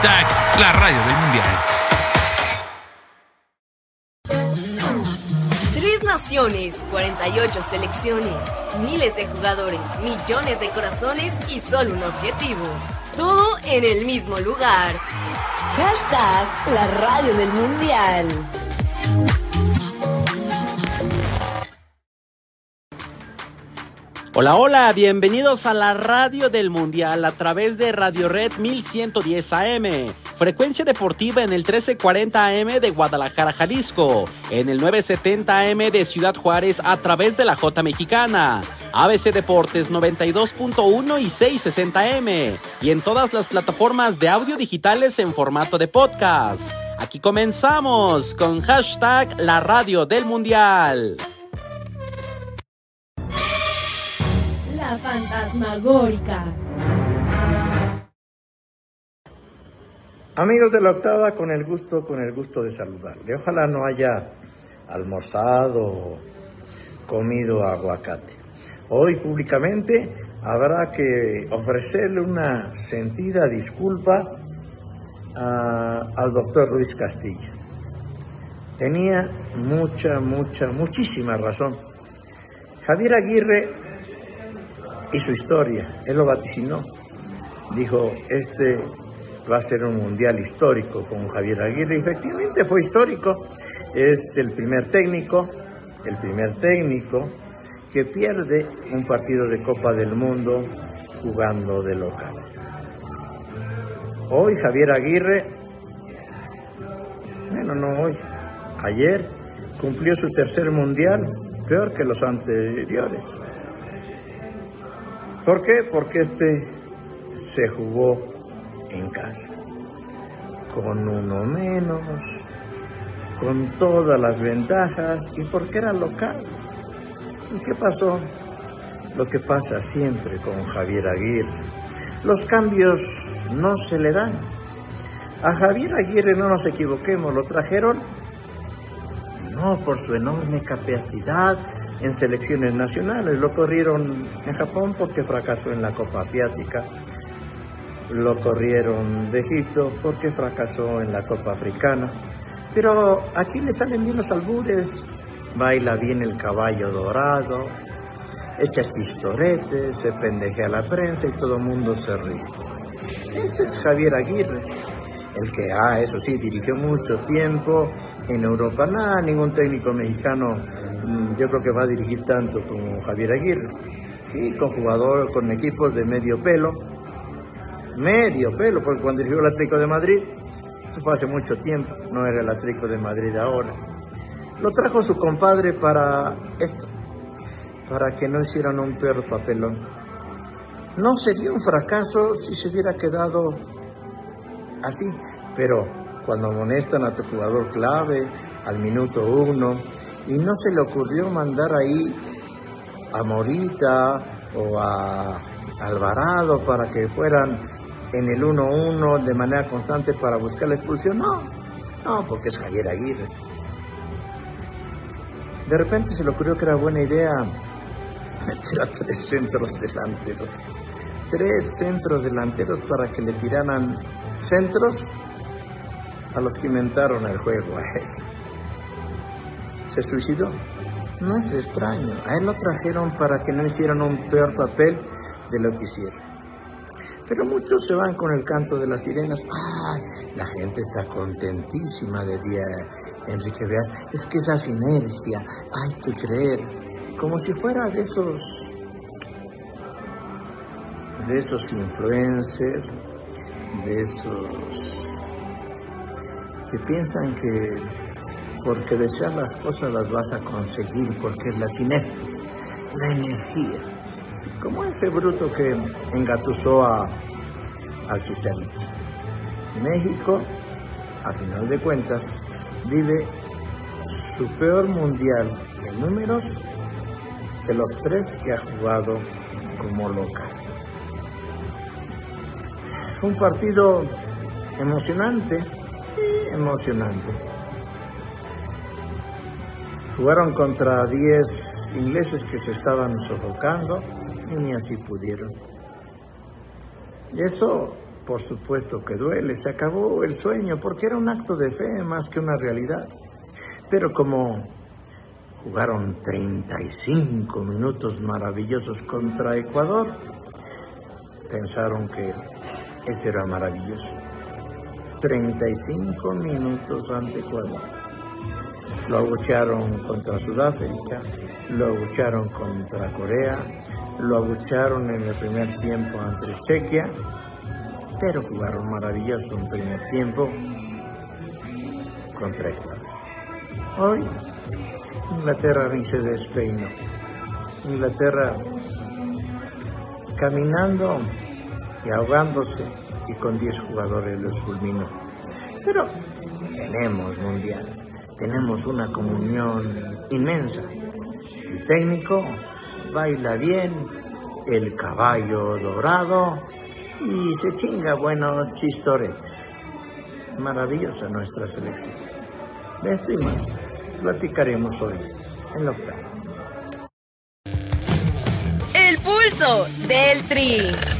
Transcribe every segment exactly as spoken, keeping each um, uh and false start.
Hashtag la radio del mundial. Tres naciones, cuarenta y ocho selecciones, miles de jugadores, millones de corazones y solo un objetivo. Todo en el mismo lugar. Hashtag la radio del mundial. Hola, hola, bienvenidos a la radio del mundial a través de Radio Red mil ciento diez A M, frecuencia deportiva en el trece cuarenta A M de Guadalajara, Jalisco, en el novecientos setenta A M de Ciudad Juárez a través de la J Mexicana, A B C Deportes noventa y dos punto uno y seiscientos sesenta A M, y en todas las plataformas de audio digitales en formato de podcast. Aquí comenzamos con hashtag la radio del mundial. La fantasmagórica. Amigos de la octava, con el gusto, con el gusto de saludarle. Ojalá no haya almorzado o comido aguacate. Hoy públicamente habrá que ofrecerle una sentida disculpa a, al doctor Ruiz Castillo. Tenía mucha, mucha, muchísima razón. Javier Aguirre y su historia, él lo vaticinó. Dijo, este va a ser un mundial histórico con Javier Aguirre. Efectivamente fue histórico. Es el primer técnico, el primer técnico que pierde un partido de Copa del Mundo jugando de local. Hoy Javier Aguirre, bueno, no hoy, ayer cumplió su tercer mundial, peor que los anteriores. ¿Por qué? Porque este se jugó en casa, con uno menos, con todas las ventajas, y porque era local. ¿Y qué pasó? Lo que pasa siempre con Javier Aguirre. Los cambios no se le dan. A Javier Aguirre, no nos equivoquemos, lo trajeron no por su enorme capacidad en selecciones nacionales, lo corrieron en Japón porque fracasó en la Copa Asiática, lo corrieron de Egipto porque fracasó en la Copa Africana, pero aquí le salen bien los albures, baila bien el caballo dorado, echa chistoretes, se pendejea a la prensa y todo el mundo se ríe. Ese es Javier Aguirre, el que, ah, eso sí, dirigió mucho tiempo en Europa. Nada, ningún técnico mexicano yo creo que va a dirigir tanto como Javier Aguirre. Sí, con jugador, con equipos de medio pelo, medio pelo, porque cuando dirigió el Atlético de Madrid, eso fue hace mucho tiempo, no era el Atlético de Madrid ahora. Lo trajo su compadre para esto, para que no hicieran un peor papelón. No sería un fracaso si se hubiera quedado así, pero cuando amonestan a tu jugador clave al minuto uno y no se le ocurrió mandar ahí a Morita o a Alvarado para que fueran en el uno uno de manera constante para buscar la expulsión, no, no, porque es Javier Aguirre. De repente se le ocurrió que era buena idea meter a tres centros delanteros, tres centros delanteros para que le tiraran centros a los que inventaron el juego a él. ¿Se suicidó? No es extraño, a él lo trajeron para que no hicieran un peor papel de lo que hicieron. Pero muchos se van con el canto de las sirenas. ¡Ay! La gente está contentísima de día, Enrique Veas. Es que esa sinergia, hay que creer, como si fuera de esos, de esos influencers, de esos que piensan que porque desear las cosas las vas a conseguir, porque es la sinergia, la energía. Así como ese bruto que engatusó a, al Chicharito. México, a final de cuentas, vive su peor mundial en números de los tres que ha jugado como local. Fue un partido emocionante, sí, emocionante. Jugaron contra diez ingleses que se estaban sofocando y ni así pudieron. Y eso Por supuesto que duele, se acabó el sueño porque era un acto de fe más que una realidad. Pero como jugaron treinta y cinco minutos maravillosos contra Ecuador, pensaron que ese era maravilloso. treinta y cinco minutos ante Ecuador. Lo abuchearon contra Sudáfrica, lo abuchearon contra Corea, lo abuchearon en el primer tiempo ante Chequia, pero jugaron maravilloso un primer tiempo contra Ecuador. Hoy, Inglaterra ni se despeinó. Inglaterra caminando y ahogándose y con diez jugadores los fulminó. Pero tenemos mundial, tenemos una comunión inmensa. El técnico baila bien, el caballo dorado y se chinga buenos chistoretes. Maravillosa nuestra selección. De esto y más platicaremos hoy en la octava. El pulso del Tri.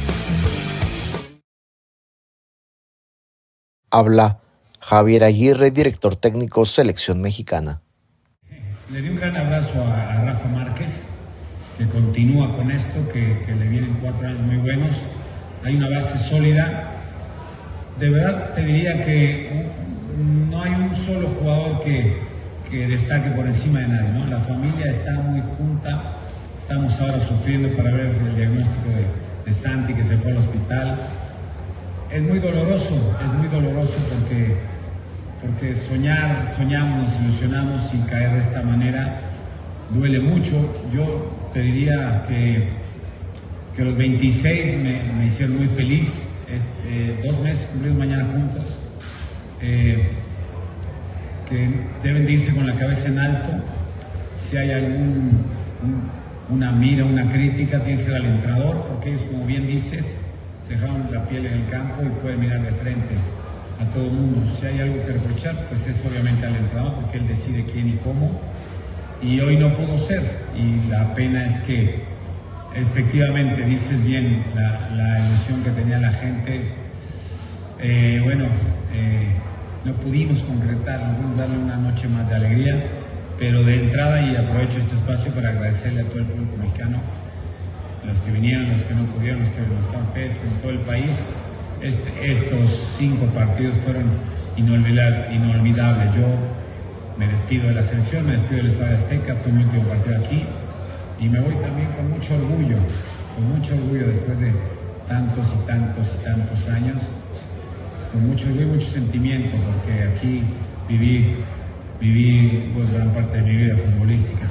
Habla Javier Aguirre, director técnico Selección Mexicana. Le di un gran abrazo a, a Rafa Márquez, que continúa con esto, que, que le vienen cuatro años muy buenos. Hay una base sólida. De verdad te diría que no hay un solo jugador que, que destaque por encima de nadie, ¿no? La familia está muy junta. Estamos ahora sufriendo para ver el diagnóstico de, de Santi, que se fue al hospital. Es muy doloroso, es muy doloroso porque, porque soñar, soñamos, nos ilusionamos sin caer de esta manera, duele mucho. Yo te diría que, que los veintiséis me, me hicieron muy feliz, este, dos meses cumplimos mañana juntos, eh, que deben de irse con la cabeza en alto. Si hay algún, un, una mira, una crítica, tiene que ser al entrenador, porque ellos, como bien dices, se dejaron la piel en el campo y pueden mirar de frente a todo el mundo. Si hay algo que reprochar, pues es obviamente al entrenador, porque él decide quién y cómo, y hoy no pudo ser, y la pena es que efectivamente dices bien la, la ilusión que tenía la gente. Eh, bueno, eh, no pudimos concretar, no pudimos darle una noche más de alegría, pero de entrada, y aprovecho este espacio para agradecerle a todo el público mexicano, los que vinieron, los que no pudieron, los que nos están pes en todo el país. Este, estos cinco partidos fueron inolvidables, inolvidables. Yo me despido de la selección, me despido del Estadio Azteca, fue mi último partido aquí, y me voy también con mucho orgullo, con mucho orgullo después de tantos y tantos y tantos años, con mucho orgullo y mucho sentimiento, porque aquí viví, viví pues, gran parte de mi vida futbolística.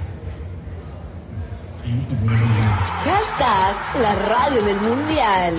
Hashtag la radio del mundial.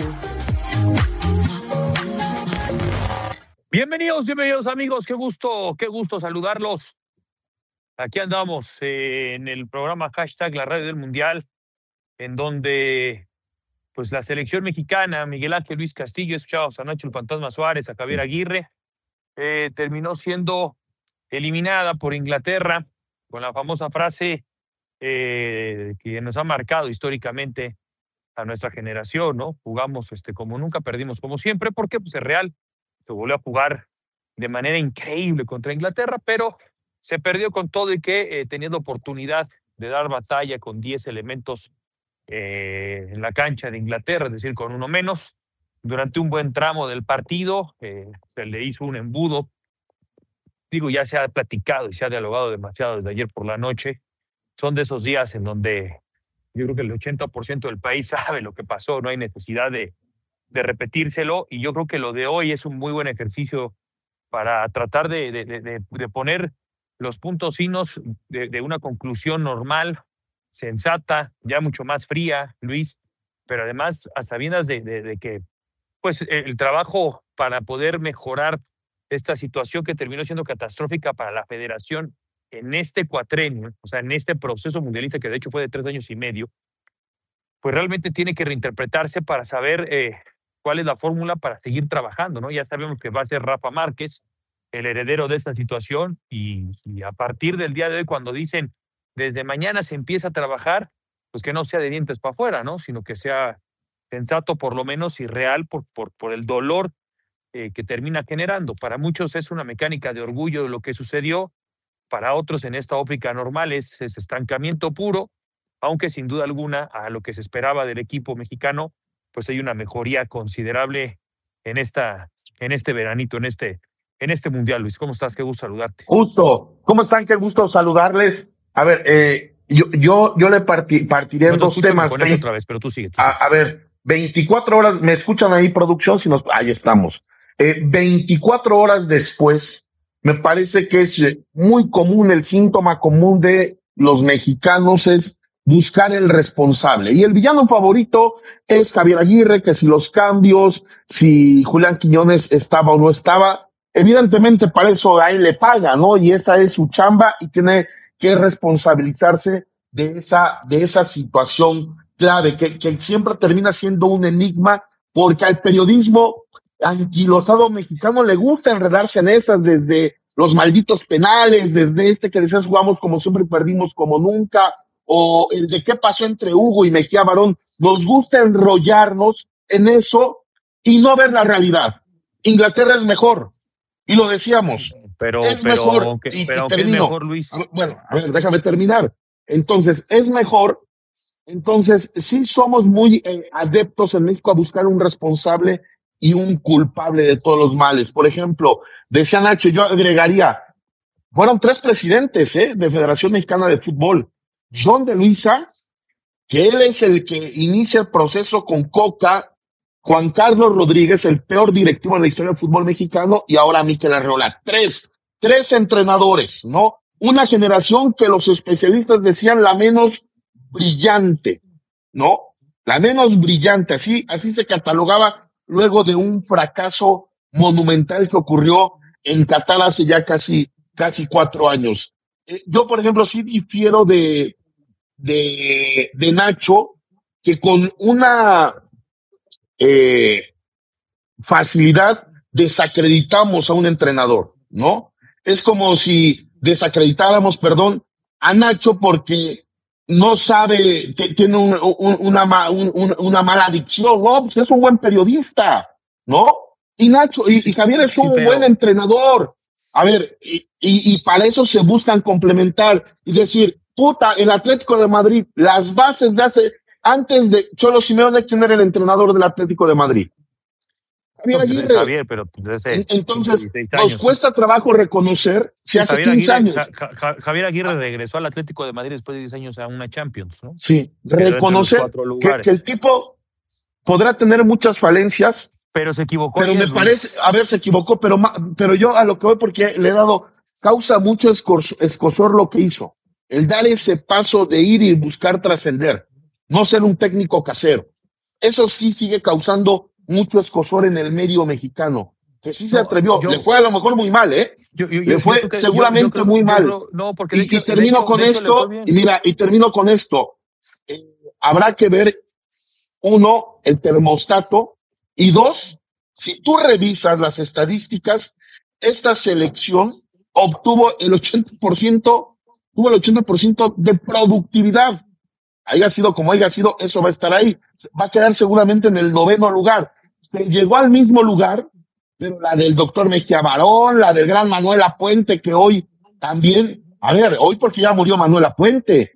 Bienvenidos, bienvenidos amigos, qué gusto, qué gusto saludarlos. Aquí andamos eh, en el programa Hashtag la radio del mundial, en donde pues la selección mexicana, Miguel Ángel Luis Castillo, escuchábamos a Nacho el Fantasma Suárez, a Javier Aguirre, eh, terminó siendo eliminada por Inglaterra con la famosa frase eh, que nos ha marcado históricamente a nuestra generación, ¿no? Jugamos este, como nunca, perdimos como siempre, porque pues, es real, se volvió a jugar de manera increíble contra Inglaterra, pero se perdió con todo y que eh, teniendo oportunidad de dar batalla con diez elementos eh, en la cancha de Inglaterra, es decir, con uno menos, durante un buen tramo del partido eh, se le hizo un embudo. Digo, ya se ha platicado y se ha dialogado demasiado desde ayer por la noche. Son de esos días en donde yo creo que el ochenta por ciento del país sabe lo que pasó, no hay necesidad de, de repetírselo, y yo creo que lo de hoy es un muy buen ejercicio para tratar de, de, de, de poner los puntos finos de, de una conclusión normal, sensata, ya mucho más fría, Luis, pero además a sabiendas de, de, de que pues, el trabajo para poder mejorar esta situación que terminó siendo catastrófica para la federación en este cuatrenio, o sea, en este proceso mundialista que de hecho fue de tres años y medio, pues realmente tiene que reinterpretarse para saber eh, cuál es la fórmula para seguir trabajando, ¿no? Ya sabemos que va a ser Rafa Márquez el heredero de esta situación, y, y a partir del día de hoy, cuando dicen desde mañana se empieza a trabajar, pues que no sea de dientes para afuera, ¿no? Sino que sea sensato por lo menos y real por, por, por el dolor eh, que termina generando. Para muchos es una mecánica de orgullo de lo que sucedió, para otros en esta óptica normal es, es estancamiento puro, aunque sin duda alguna a lo que se esperaba del equipo mexicano, pues hay una mejoría considerable en, esta, en este veranito, en este, en este mundial. Luis, ¿cómo estás? Qué gusto saludarte. Justo, ¿cómo están? Qué gusto saludarles. A ver, eh, yo, yo, yo le partí, partiré en No te dos escucho, me temas. conecto otra vez, pero tú sigue. Tú A, sigue. a ver, veinticuatro horas, ¿me escuchan ahí, producción? Si nos, ahí estamos. Eh, veinticuatro horas después, me parece que es eh, muy común, el síntoma común de los mexicanos es buscar el responsable. Y el villano favorito es Javier Aguirre, que si los cambios, si Julián Quiñones estaba o no estaba, evidentemente para eso a él le paga, ¿no? Y esa es su chamba y tiene que responsabilizarse de esa, de esa situación clave, que, que siempre termina siendo un enigma, porque al periodismo anquilosado mexicano le gusta enredarse en esas, desde los malditos penales, desde este que decías jugamos como siempre, perdimos como nunca, o el de qué pasó entre Hugo y Mejía Barón. Nos gusta enrollarnos en eso y no ver la realidad. Inglaterra es mejor, y lo decíamos, pero, es pero, mejor, que, y, pero y ¿qué es termino. mejor, Luis? Bueno, a ver, déjame terminar. Entonces, es mejor. Entonces, sí somos muy eh, adeptos en México a buscar un responsable y un culpable de todos los males. Por ejemplo, decía Nacho, yo agregaría, fueron tres presidentes eh, de Federación Mexicana de Fútbol. John de Luisa, que él es el que inicia el proceso con Coca, Juan Carlos Rodríguez, el peor directivo en la historia del fútbol mexicano, y ahora Mikel Arreola. Tres, tres entrenadores, ¿no? Una generación que los especialistas decían la menos brillante, ¿no? La menos brillante, así, así se catalogaba luego de un fracaso monumental que ocurrió en Qatar hace ya casi, casi cuatro años. Eh, yo, por ejemplo, sí difiero de, de, de Nacho, que con una eh, facilidad desacreditamos a un entrenador, ¿no? Es como si desacreditáramos, perdón, a Nacho porque no sabe, que tiene un, un, una, un, una mala adicción, ¿no? Pues es un buen periodista, ¿no? Y Nacho, y, y Javier es un sí, pero... buen entrenador. A ver, y, y, y para eso se buscan complementar y decir, puta, el Atlético de Madrid, las bases de hace, antes de Cholo Simeone, ¿quién era el entrenador del Atlético de Madrid? Javier no, Aguirre. Javier, pero desde Entonces, nos cuesta trabajo reconocer si sí, hace Javier quince Aguirre, años. Ja, ja, Javier Aguirre ah. regresó al Atlético de Madrid después de diez años a una Champions, ¿no? Sí, reconocer que, que el tipo podrá tener muchas falencias, pero se equivocó. Pero me parece, a ver, se equivocó, pero, pero yo a lo que voy, porque le he dado, causa mucho escozor lo que hizo. El dar ese paso de ir y buscar trascender, no ser un técnico casero. Eso sí sigue causando mucho escozor en el medio mexicano, que sí se no, atrevió, yo, le fue a lo mejor muy mal, ¿eh? Yo, yo, le fue que, seguramente yo, yo creo, muy mal. Creo, no, porque y, hecho, y termino hecho, con esto, y mira, y termino con esto. Eh, habrá que ver, uno, el termostato, y dos, si tú revisas las estadísticas, esta selección obtuvo el ochenta por ciento, tuvo el ochenta por ciento de productividad. Haya sido como haya sido, eso va a estar ahí. Va a quedar seguramente en el noveno lugar. Se llegó al mismo lugar, pero la del doctor Mejía Barón, la del gran Manuel Lapuente, que hoy también, a ver, hoy porque ya murió Manuel Lapuente,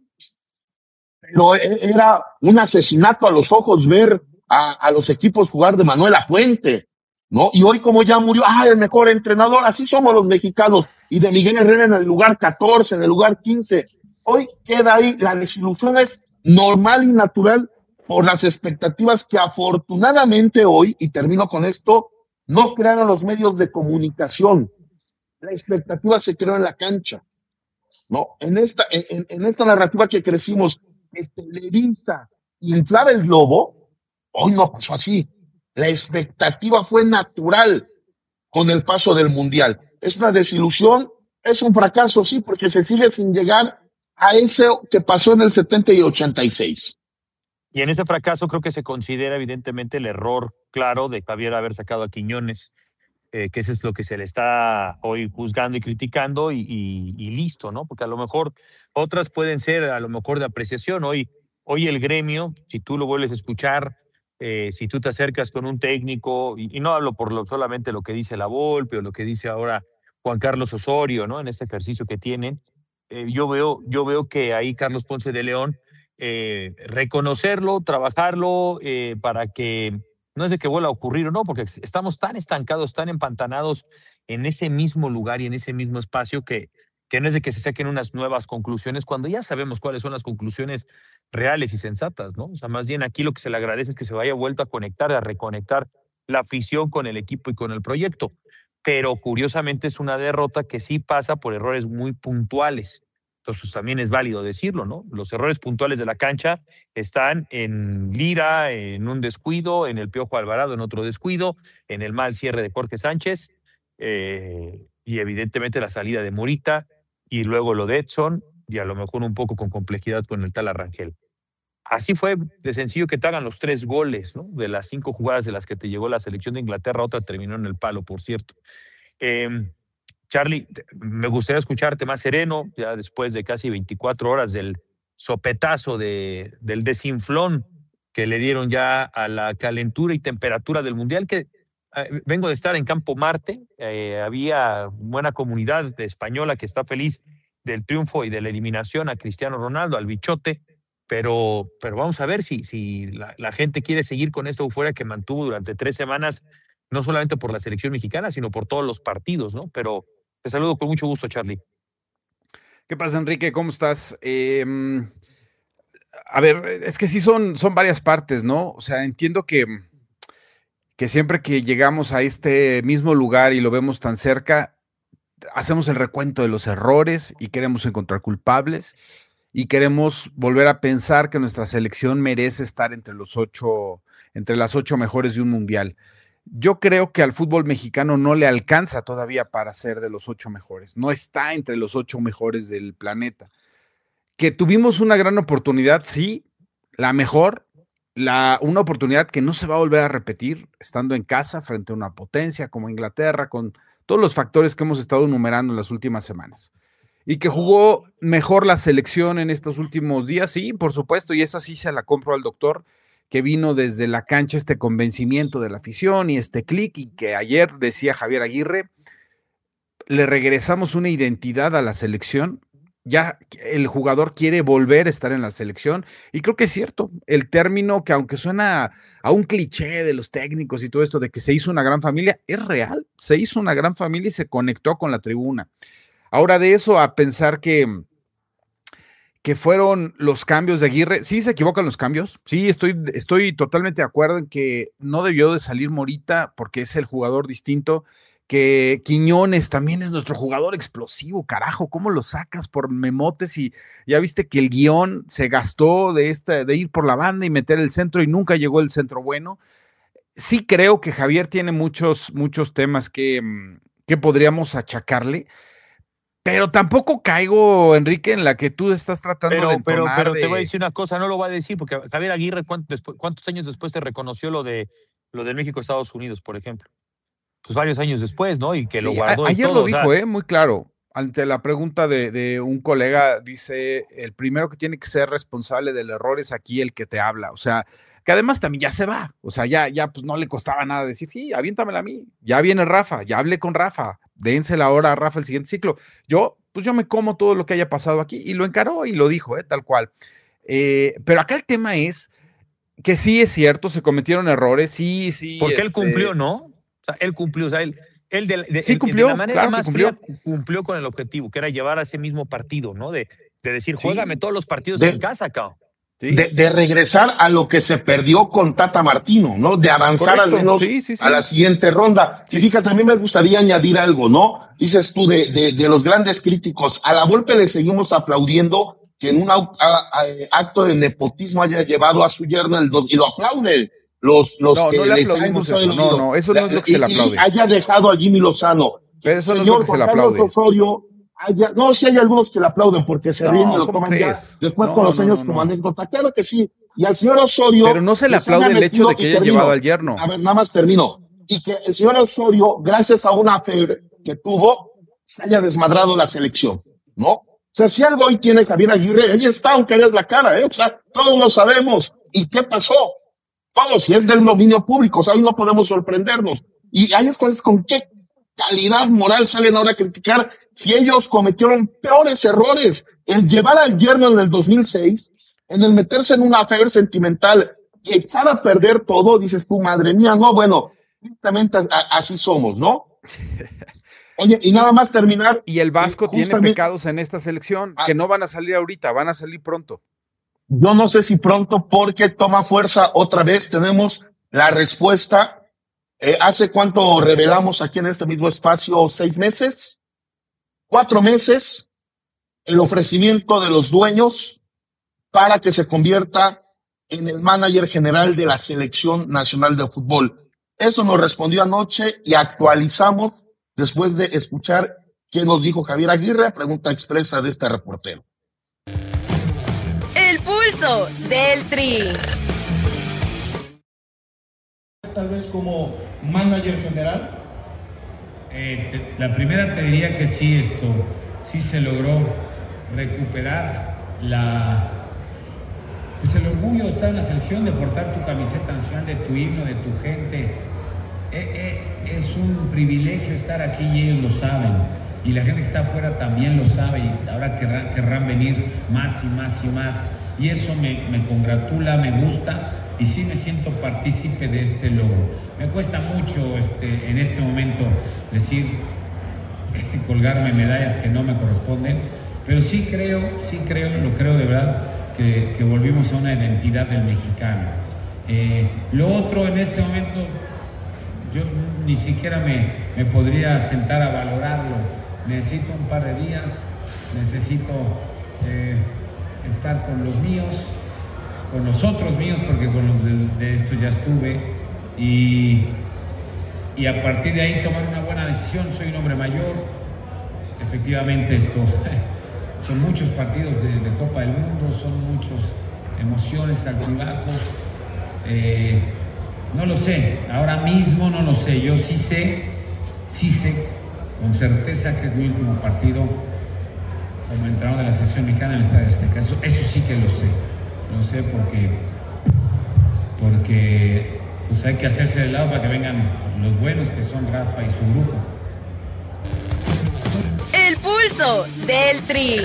pero era un asesinato a los ojos ver a, a los equipos jugar de Manuel Lapuente, ¿no? Y hoy como ya murió, ah, el mejor entrenador, así somos los mexicanos, y de Miguel Herrera en el lugar catorce, en el lugar quince. Hoy queda ahí, la desilusión es normal y natural por las expectativas que afortunadamente hoy, y termino con esto, no crearon los medios de comunicación. La expectativa se creó en la cancha, ¿no? En esta, en, en esta narrativa que crecimos, que Televisa inflaba el globo, hoy no pasó así. La expectativa fue natural con el paso del Mundial. Es una desilusión, es un fracaso, sí, porque se sigue sin llegar a eso que pasó en el setenta y ochenta y seis. Y en ese fracaso creo que se considera evidentemente el error claro de Javier haber sacado a Quiñones, eh, que eso es lo que se le está hoy juzgando y criticando y, y, y listo, ¿no? Porque a lo mejor otras pueden ser a lo mejor de apreciación. Hoy, hoy el gremio, si tú lo vuelves a escuchar, Eh, si tú te acercas con un técnico, y, y no hablo por lo, solamente lo que dice la Volpe o lo que dice ahora Juan Carlos Osorio, ¿no? En este ejercicio que tienen, eh, yo, veo, yo veo que ahí Carlos Ponce de León, eh, reconocerlo, trabajarlo, eh, para que no es de que vuelva a ocurrir o no, porque estamos tan estancados, tan empantanados en ese mismo lugar y en ese mismo espacio que, que no es de que se saquen unas nuevas conclusiones cuando ya sabemos cuáles son las conclusiones reales y sensatas, ¿no? O sea, más bien aquí lo que se le agradece es que se vaya vuelto a conectar, a reconectar la afición con el equipo y con el proyecto. Pero curiosamente es una derrota que sí pasa por errores muy puntuales. Entonces, pues, también es válido decirlo, ¿no? Los errores puntuales de la cancha están en Lira, en un descuido, en el Piojo Alvarado, en otro descuido, en el mal cierre de Jorge Sánchez, eh, y evidentemente la salida de Morita, y luego lo de Edson, y a lo mejor un poco con complejidad con el tal Arrangel. Así fue de sencillo que te hagan los tres goles, ¿no? De las cinco jugadas de las que te llegó la selección de Inglaterra, otra terminó en el palo, por cierto. Eh, Charlie, me gustaría escucharte más sereno, ya después de casi veinticuatro horas del sopetazo de, del desinflón que le dieron ya a la calentura y temperatura del Mundial, que eh, vengo de estar en Campo Marte, eh, había buena comunidad española que está feliz del triunfo y de la eliminación a Cristiano Ronaldo, al bichote, pero, pero vamos a ver si, si la, la gente quiere seguir con esta euforia que mantuvo durante tres semanas, no solamente por la selección mexicana, sino por todos los partidos, ¿no? Pero te saludo con mucho gusto, Charlie. ¿Qué pasa, Enrique? ¿Cómo estás? Eh, a ver, es que sí son, son varias partes, ¿no? O sea, entiendo que, que siempre que llegamos a este mismo lugar y lo vemos tan cerca, hacemos el recuento de los errores y queremos encontrar culpables y queremos volver a pensar que nuestra selección merece estar entre los ocho, entre las ocho mejores de un mundial. Yo creo que al fútbol mexicano no le alcanza todavía para ser de los ocho mejores, no está entre los ocho mejores del planeta. Que tuvimos una gran oportunidad, sí, la mejor, la, una oportunidad que no se va a volver a repetir, estando en casa frente a una potencia como Inglaterra, con todos los factores que hemos estado enumerando en las últimas semanas. Y que jugó mejor la selección en estos últimos días, sí, por supuesto, y esa sí se la compro al doctor, que vino desde la cancha este convencimiento de la afición y este clic, y que ayer decía Javier Aguirre, le regresamos una identidad a la selección, ya el jugador quiere volver a estar en la selección, y creo que es cierto, el término que aunque suena a un cliché de los técnicos y todo esto de que se hizo una gran familia, es real, se hizo una gran familia y se conectó con la tribuna. Ahora de eso a pensar que que fueron los cambios de Aguirre, sí se equivocan los cambios, sí estoy, estoy totalmente de acuerdo en que no debió de salir Morita porque es el jugador distinto, que Quiñones también es nuestro jugador explosivo, carajo, ¿cómo lo sacas por memotes? Y ya viste que el guión se gastó de, esta, de ir por la banda y meter el centro y nunca llegó el centro bueno. Sí creo que Javier tiene muchos, muchos temas que, que podríamos achacarle, pero tampoco caigo, Enrique, en la que tú estás tratando pero, de entonar. Pero, pero de... te voy a decir una cosa, no lo va a decir, porque Javier Aguirre, ¿cuántos, después, cuántos años después te reconoció lo de, lo de México-Estados Unidos, por ejemplo? Pues varios años después, ¿no? Y que sí, lo guardó a, y ayer todo, lo dijo, o sea, eh, muy claro. Ante la pregunta de, de un colega, dice, el primero que tiene que ser responsable del error es aquí el que te habla. O sea, que además también ya se va. O sea, ya, ya pues no le costaba nada decir, sí, aviéntamela a mí. Ya viene Rafa, ya hablé con Rafa. Dénsela ahora a Rafa el siguiente ciclo. Yo, pues yo me como todo lo que haya pasado aquí. Y lo encaró y lo dijo, eh, tal cual. Eh, pero acá el tema es que sí es cierto, se cometieron errores, sí, sí. Porque este... él cumplió, ¿no? O sea, él cumplió, o sea, él... Él de, de, sí, cumplió, de la manera claro más cumplió. fría cumplió con el objetivo, que era llevar a ese mismo partido, ¿no? De, de decir, sí. juégame todos los partidos de, en casa, cabrón. ¿Sí? De, de regresar a lo que se perdió con Tata Martino, ¿no? De avanzar Correcto. al menos sí, sí, sí. a la siguiente ronda. Sí. Y fíjate, a mí me gustaría añadir algo, ¿no? Dices tú, de, de, de los grandes críticos, a la Volpe le seguimos aplaudiendo que en un a, a, acto de nepotismo haya llevado a su yerno el dos, y lo aplaude. Los, los no, que no le aplaudimos eso, no, no, eso no es lo que se le aplaude. Y haya dejado a Jimmy Lozano. Pero eso Señor no es lo que se le aplaude. Osorio, haya, no, sí hay algunos que le aplauden porque se no, ríen y lo toman ya después no, con los no, años no, como no. anécdota. Claro que sí. Y al señor Osorio. Pero no se le aplaude el hecho de que haya termino, llevado al yerno. A ver, nada más termino. Y que el señor Osorio, gracias a una fe que tuvo, se haya desmadrado la selección, ¿no? O sea, si algo hoy tiene Javier Aguirre, ahí está, aunque hagas la cara, ¿eh? O sea, todos lo sabemos. ¿Y qué pasó? Todo, si es del dominio público, o sea, hoy no podemos sorprendernos. Y hay cosas con qué calidad moral salen ahora a criticar si ellos cometieron peores errores. El llevar al yerno en el dos mil seis, en el meterse en una affair sentimental y echar a perder todo, dices tú, madre mía, no, bueno, justamente así somos, ¿no? Oye, y nada más terminar. Y el Vasco tiene pecados en esta selección que no van a salir ahorita, van a salir pronto. Yo no sé si pronto, porque toma fuerza otra vez. Tenemos la respuesta. Eh, ¿Hace cuánto revelamos aquí en este mismo espacio? ¿Seis meses? ¿Cuatro meses? El ofrecimiento de los dueños para que se convierta en el manager general de la Selección Nacional de Fútbol. Eso nos respondió anoche y actualizamos después de escuchar qué nos dijo Javier Aguirre, pregunta expresa de este reportero. El pulso del Tri. Tal vez como manager general. Eh, te, la primera te diría que sí, esto, sí se logró recuperar la, pues el orgullo de estar en la selección, de portar tu camiseta nacional, de tu himno, de tu gente. Eh, eh, es un privilegio estar aquí y ellos lo saben. Y la gente que está afuera también lo sabe y ahora querrán, querrán venir más y más y más. Y eso me, me congratula, me gusta y sí me siento partícipe de este logro. Me cuesta mucho este, en este momento decir, colgarme medallas que no me corresponden, pero sí creo, sí creo, lo creo de verdad, que, que volvimos a una identidad del mexicano. Eh, lo otro en este momento, yo ni siquiera me, me podría sentar a valorarlo. Necesito un par de días, necesito eh, estar con los míos, con los otros míos, porque con los de, de esto ya estuve, y, y a partir de ahí tomar una buena decisión. Soy un hombre mayor, efectivamente esto, son muchos partidos de, de Copa del Mundo, son muchas emociones, altibajos, eh, no lo sé, ahora mismo no lo sé, yo sí sé, sí sé, con certeza que es mi último partido como entrenador de la selección mexicana en el Estadio Azteca. Eso, eso sí que lo sé. Lo sé porque, porque pues hay que hacerse de lado para que vengan los buenos, que son Rafa y su grupo. El pulso del Tri.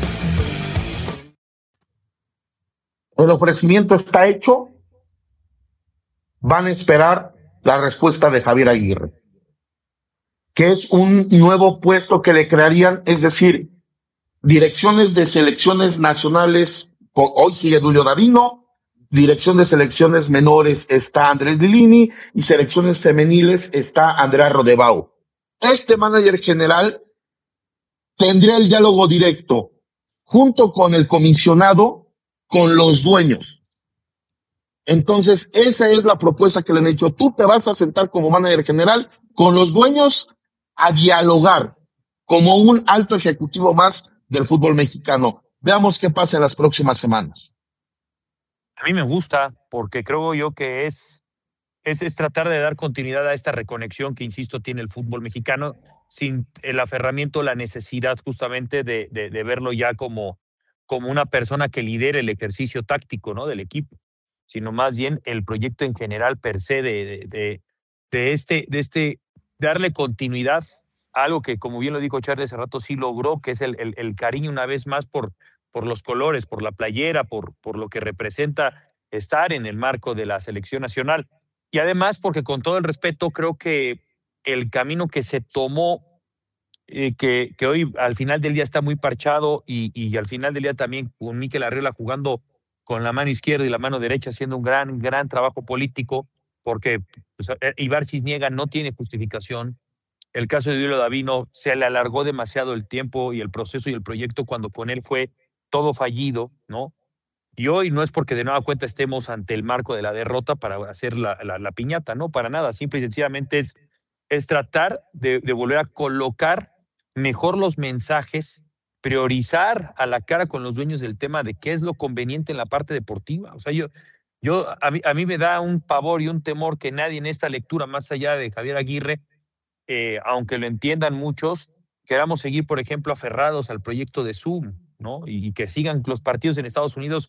El ofrecimiento está hecho. Van a esperar la respuesta de Javier Aguirre, que es un nuevo puesto que le crearían, es decir, direcciones de selecciones nacionales, hoy sigue Duilio Davino, dirección de selecciones menores está Andrés Lilini y selecciones femeniles está Andrea Rodebau. Este manager general tendría el diálogo directo junto con el comisionado con los dueños. Entonces, esa es la propuesta que le han hecho. Tú te vas a sentar como manager general con los dueños a dialogar como un alto ejecutivo más del fútbol mexicano. Veamos qué pasa en las próximas semanas. A mí me gusta porque creo yo que es, es, es tratar de dar continuidad a esta reconexión que, insisto, tiene el fútbol mexicano sin el aferramiento, la necesidad justamente de, de, de verlo ya como, como una persona que lidere el ejercicio táctico, ¿no?, del equipo, sino más bien el proyecto en general per se de, de, de, de, este, de este darle continuidad a algo que, como bien lo dijo Charlie hace rato, sí logró, que es el, el, el cariño una vez más por, por los colores, por la playera, por, por lo que representa estar en el marco de la selección nacional. Y además porque, con todo el respeto, creo que el camino que se tomó, eh, que, que hoy al final del día está muy parchado y, y al final del día también con Mikel Arriola jugando con la mano izquierda y la mano derecha, haciendo un gran, gran trabajo político, porque pues, Ibar Cisniega no tiene justificación. El caso de Duilio Davino se le alargó demasiado el tiempo y el proceso y el proyecto cuando con él fue todo fallido, ¿no? Y hoy no es porque de nueva cuenta estemos ante el marco de la derrota para hacer la, la, la piñata, no, para nada. Simple y sencillamente es, es tratar de, de volver a colocar mejor los mensajes, priorizar a la cara con los dueños del tema de qué es lo conveniente en la parte deportiva. O sea, yo, yo a, mí, a mí me da un pavor y un temor que nadie en esta lectura, más allá de Javier Aguirre, eh, aunque lo entiendan muchos, queramos seguir, por ejemplo, aferrados al proyecto de Zoom, ¿no? Y, y que sigan los partidos en Estados Unidos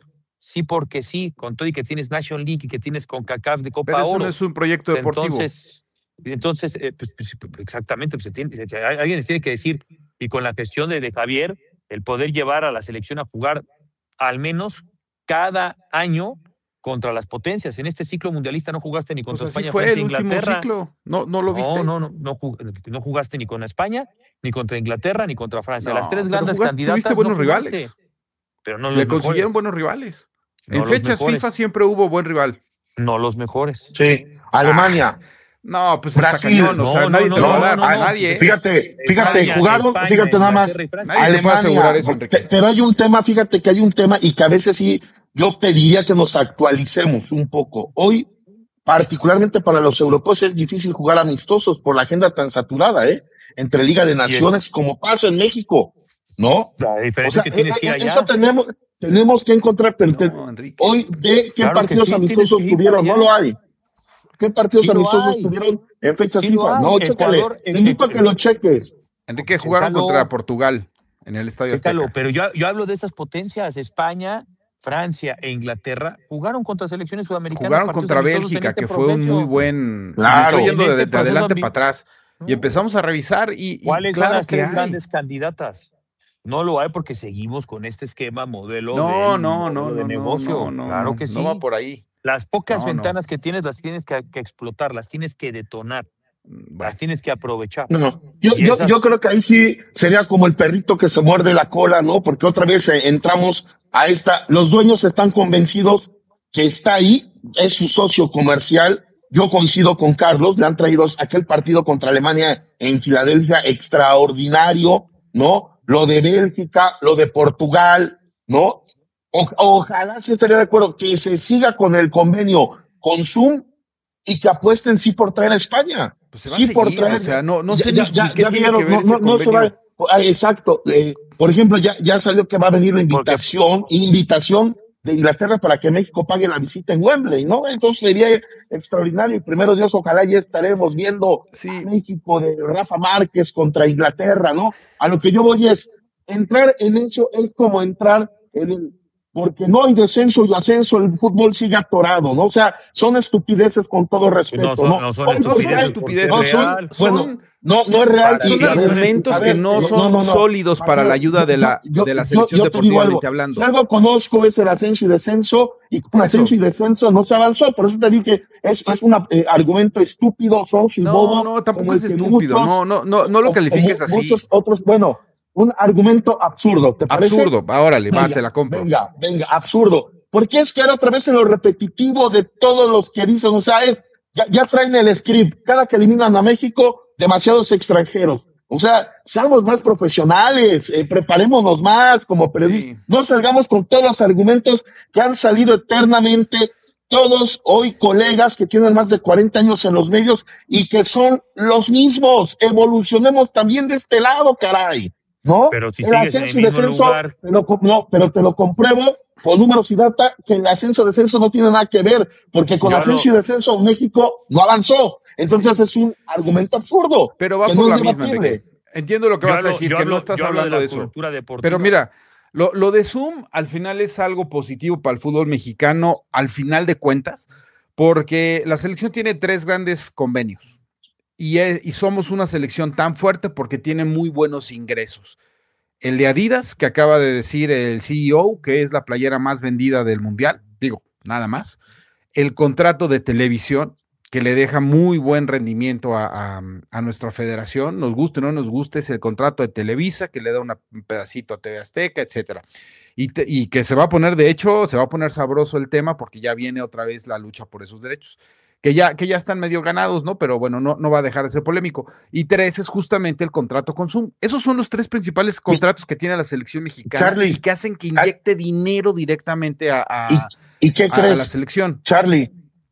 sí porque sí, con todo y que tienes National League y que tienes CONCACAF de Copa Pero eso Oro. no es un proyecto deportivo. Entonces, entonces eh, pues, pues, exactamente, pues, se tiene, se, alguien les tiene que decir, y con la gestión de, de Javier, el poder llevar a la selección a jugar al menos cada año contra las potencias. En este ciclo mundialista no jugaste ni contra Pues así España, fue Francia, el último Inglaterra. ciclo. No, no lo viste. No, no, no, no, no jugaste ni con España, ni contra Inglaterra, ni contra Francia. No, Las tres pero grandes jugaste, candidatas tuviste buenos no jugaste, rivales. pero no los Le mejores. consiguieron buenos rivales. No en los fechas mejores. FIFA siempre hubo buen rival. No los mejores. Sí, Alemania. Ah, no, pues Brasil. está cañón. O sea, No, nadie no, te no, lo va a no, dar. no, A no. nadie. Fíjate, fíjate, España, jugaron, España, fíjate nada más. Inglaterra y Francia. Nadie te puede asegurar eso, Alemania, Enrique. pe- pero hay un tema, fíjate que hay un tema y que a veces sí, yo pediría que nos actualicemos un poco. Hoy, particularmente para los europeos, es difícil jugar amistosos por la agenda tan saturada, ¿eh? Entre Liga de Naciones, como pasa en México, ¿no? La O diferencia sea, es que tienes eh, que ir eh, allá. eso tenemos, tenemos que encontrar, pero te- No, Enrique. hoy ve qué Claro que partidos sí, tienes amistosos que ir tuvieron, para no allá. lo hay. ¿Qué partidos Sí lo amistosos hay. tuvieron en fecha Sí lo FIFA? hay. No, chécale. Ecuador, Te el- invito a el- que lo cheques. Enrique, jugaron Chécalo. contra Portugal en el Estadio Chécalo, Azteca. pero yo, yo hablo de esas potencias, España, Francia e Inglaterra jugaron contra selecciones sudamericanas. Jugaron partidos contra amistosos en Bélgica, este que fue un proceso. muy buen. Claro. Me estoy yendo En de, este de proceso adelante ambi- para atrás. Y empezamos a revisar y, y ¿Cuáles claro son las que tres hay. grandes candidatas? No lo hay porque seguimos con este esquema modelo No, del no, modelo no, de no, negocio. no, no, Claro no, que sí. no va por ahí. Las pocas No, no. ventanas que tienes las tienes que, que explotar, las tienes que detonar, Bueno, las tienes que aprovechar. No, no. Yo, Y yo, esas- yo creo que ahí sí sería como el perrito que se muerde la cola, ¿no? Porque otra vez eh, entramos a esta, los dueños están convencidos que está ahí, es su socio comercial. Yo coincido con Carlos, le han traído aquel partido contra Alemania en Filadelfia extraordinario, ¿no? Lo de Bélgica, lo de Portugal, ¿no? O- ojalá sí estaría de acuerdo que se siga con el convenio con Zoom y que apuesten sí por traer a España. pues se va sí, a por seguir, traer. o sea, no, no Ya- sé ya, ni, ya, ni qué ya tiene vieron, que ver no, ese no, no se convenio. va. Ah, exacto. Eh, por ejemplo, ya, ya salió que va a venir la invitación, invitación de Inglaterra para que México pague la visita en Wembley, ¿no? Entonces sería extraordinario. Y primero Dios, ojalá ya estaremos viendo Sí. a México de Rafa Márquez contra Inglaterra, ¿no? A lo que yo voy es, entrar en eso es como entrar en el, porque no hay descenso y ascenso, el fútbol sigue atorado, ¿no? O sea, son estupideces con todo respeto, No son, ¿no? no son Hoy No son estupideces, estupideces, porque no es son- real. bueno, son, no, no es real. Para y- son y a ver, argumentos a que ver, no no, son no, no. sólidos para Yo- la ayuda de la, yo- de la yo- selección yo te digo algo. deportivamente hablando. Si algo conozco es el ascenso y descenso, y con Por ascenso eso. y descenso no se avanzó. Por eso te dije, es, es un eh, argumento estúpido, sonso y bobo. No, no, tampoco como es el que estúpido. muchos- No, no, no, no lo o- califiques como así. Muchos otros, bueno, un argumento absurdo, ¿te parece? Absurdo. Órale, va, Venga, te la compro. Venga, venga, absurdo. ¿Por qué es que era otra vez en lo repetitivo de todos los que dicen? O sea, es, ya, ya traen el script. Cada que eliminan a México, demasiados extranjeros. O sea, seamos más profesionales, eh, preparémonos más como periodistas. Sí. No salgamos con todos los argumentos que han salido eternamente. Todos hoy colegas que tienen más de cuarenta años en los medios y que son los mismos. Evolucionemos también de este lado, caray. ¿No? Pero si El sigues en el ascenso y mismo descenso, lugar. te lo co- no, pero te lo compruebo con números y data que el ascenso y descenso no tiene nada que ver, porque con Yo ascenso no- y descenso México no avanzó. Entonces es un argumento absurdo. Pero va que por no la es misma, debatible. Enrique. Entiendo lo que Yo vas a hablo- decir, yo que hablo- no estás yo hablo hablando la de eso. cultura deportiva. Pero mira, lo, lo de Zoom al final es algo positivo para el fútbol mexicano, al final de cuentas, porque la selección tiene tres grandes convenios y, es- y somos una selección tan fuerte porque tiene muy buenos ingresos. El de Adidas, que acaba de decir el C E O, que es la playera más vendida del mundial, digo, nada más. El contrato de televisión, que le deja muy buen rendimiento a, a- a nuestra federación, nos guste o no nos guste, es el contrato de Televisa, que le da una- un pedacito a T V Azteca, etcétera. Y, te- y que se va a poner, de hecho, se va a poner sabroso el tema porque ya viene otra vez la lucha por esos derechos, que ya, que ya están medio ganados, ¿no? Pero bueno, no, no va a dejar de ser polémico. Y tres es justamente el contrato con Zoom. Esos son los tres principales contratos que tiene la selección mexicana Charlie, y que hacen que inyecte dinero directamente a, a- ¿Y qué a- a crees? la selección. Charlie,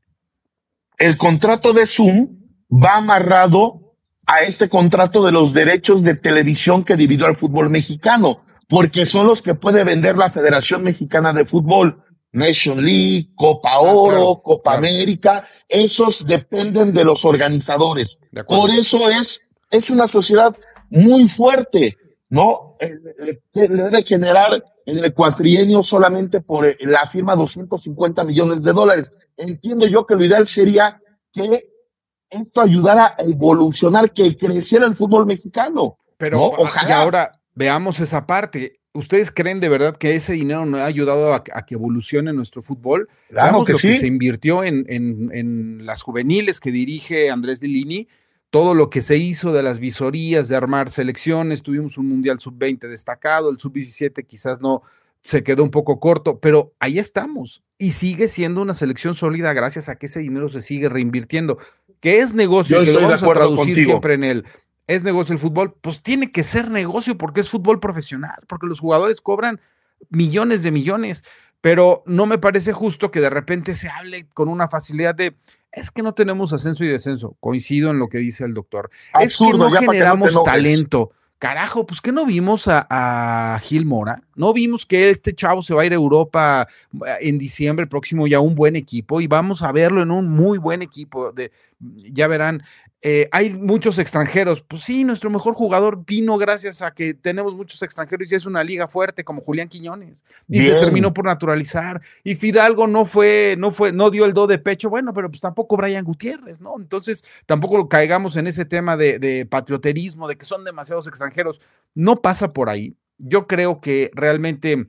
el contrato de Zoom va amarrado a este contrato de los derechos de televisión que dividió al fútbol mexicano, porque son los que puede vender la Federación Mexicana de Fútbol, Nation League, Copa Oro, claro, Copa claro. América, esos dependen de los organizadores. De acuerdo. Por eso es, es una sociedad muy fuerte, ¿no? Eh, eh, que le debe generar en el cuatrienio solamente por la firma doscientos cincuenta millones de dólares. Entiendo yo que lo ideal sería que esto ayudara a evolucionar, que creciera el fútbol mexicano. Pero ¿no? Ojalá. Y ahora veamos esa parte. ¿Ustedes creen de verdad que ese dinero no ha ayudado a, a que evolucione nuestro fútbol? Claro Veamos que lo sí. que se invirtió en, en, en las juveniles que dirige Andrés Lilini, todo lo que se hizo de las visorías, de armar selecciones, tuvimos un Mundial sub veinte destacado, el sub diecisiete quizás no se quedó un poco corto, pero ahí estamos y sigue siendo una selección sólida gracias a que ese dinero se sigue reinvirtiendo, que es negocio, Yo que lo estoy de vamos a acuerdo traducir contigo. siempre en el es negocio el fútbol, pues tiene que ser negocio porque es fútbol profesional, porque los jugadores cobran millones de millones, pero no me parece justo que de repente se hable con una facilidad de es que no tenemos ascenso y descenso. Coincido en lo que dice el doctor. Absurdo, es que no generamos que no talento. Carajo, pues que no vimos a, a Gil Mora, no vimos que este chavo se va a ir a Europa en diciembre próximo y a un buen equipo y vamos a verlo en un muy buen equipo. De, ya verán, eh, hay muchos extranjeros, pues sí, nuestro mejor jugador vino gracias a que tenemos muchos extranjeros y es una liga fuerte como Julián Quiñones y Bien. se terminó por naturalizar y Fidalgo no fue, no fue, no dio el do de pecho, bueno, pero pues tampoco Brian Gutiérrez, ¿no? Entonces tampoco caigamos en ese tema de, de patrioterismo, de que son demasiados extranjeros, no pasa por ahí. Yo creo que realmente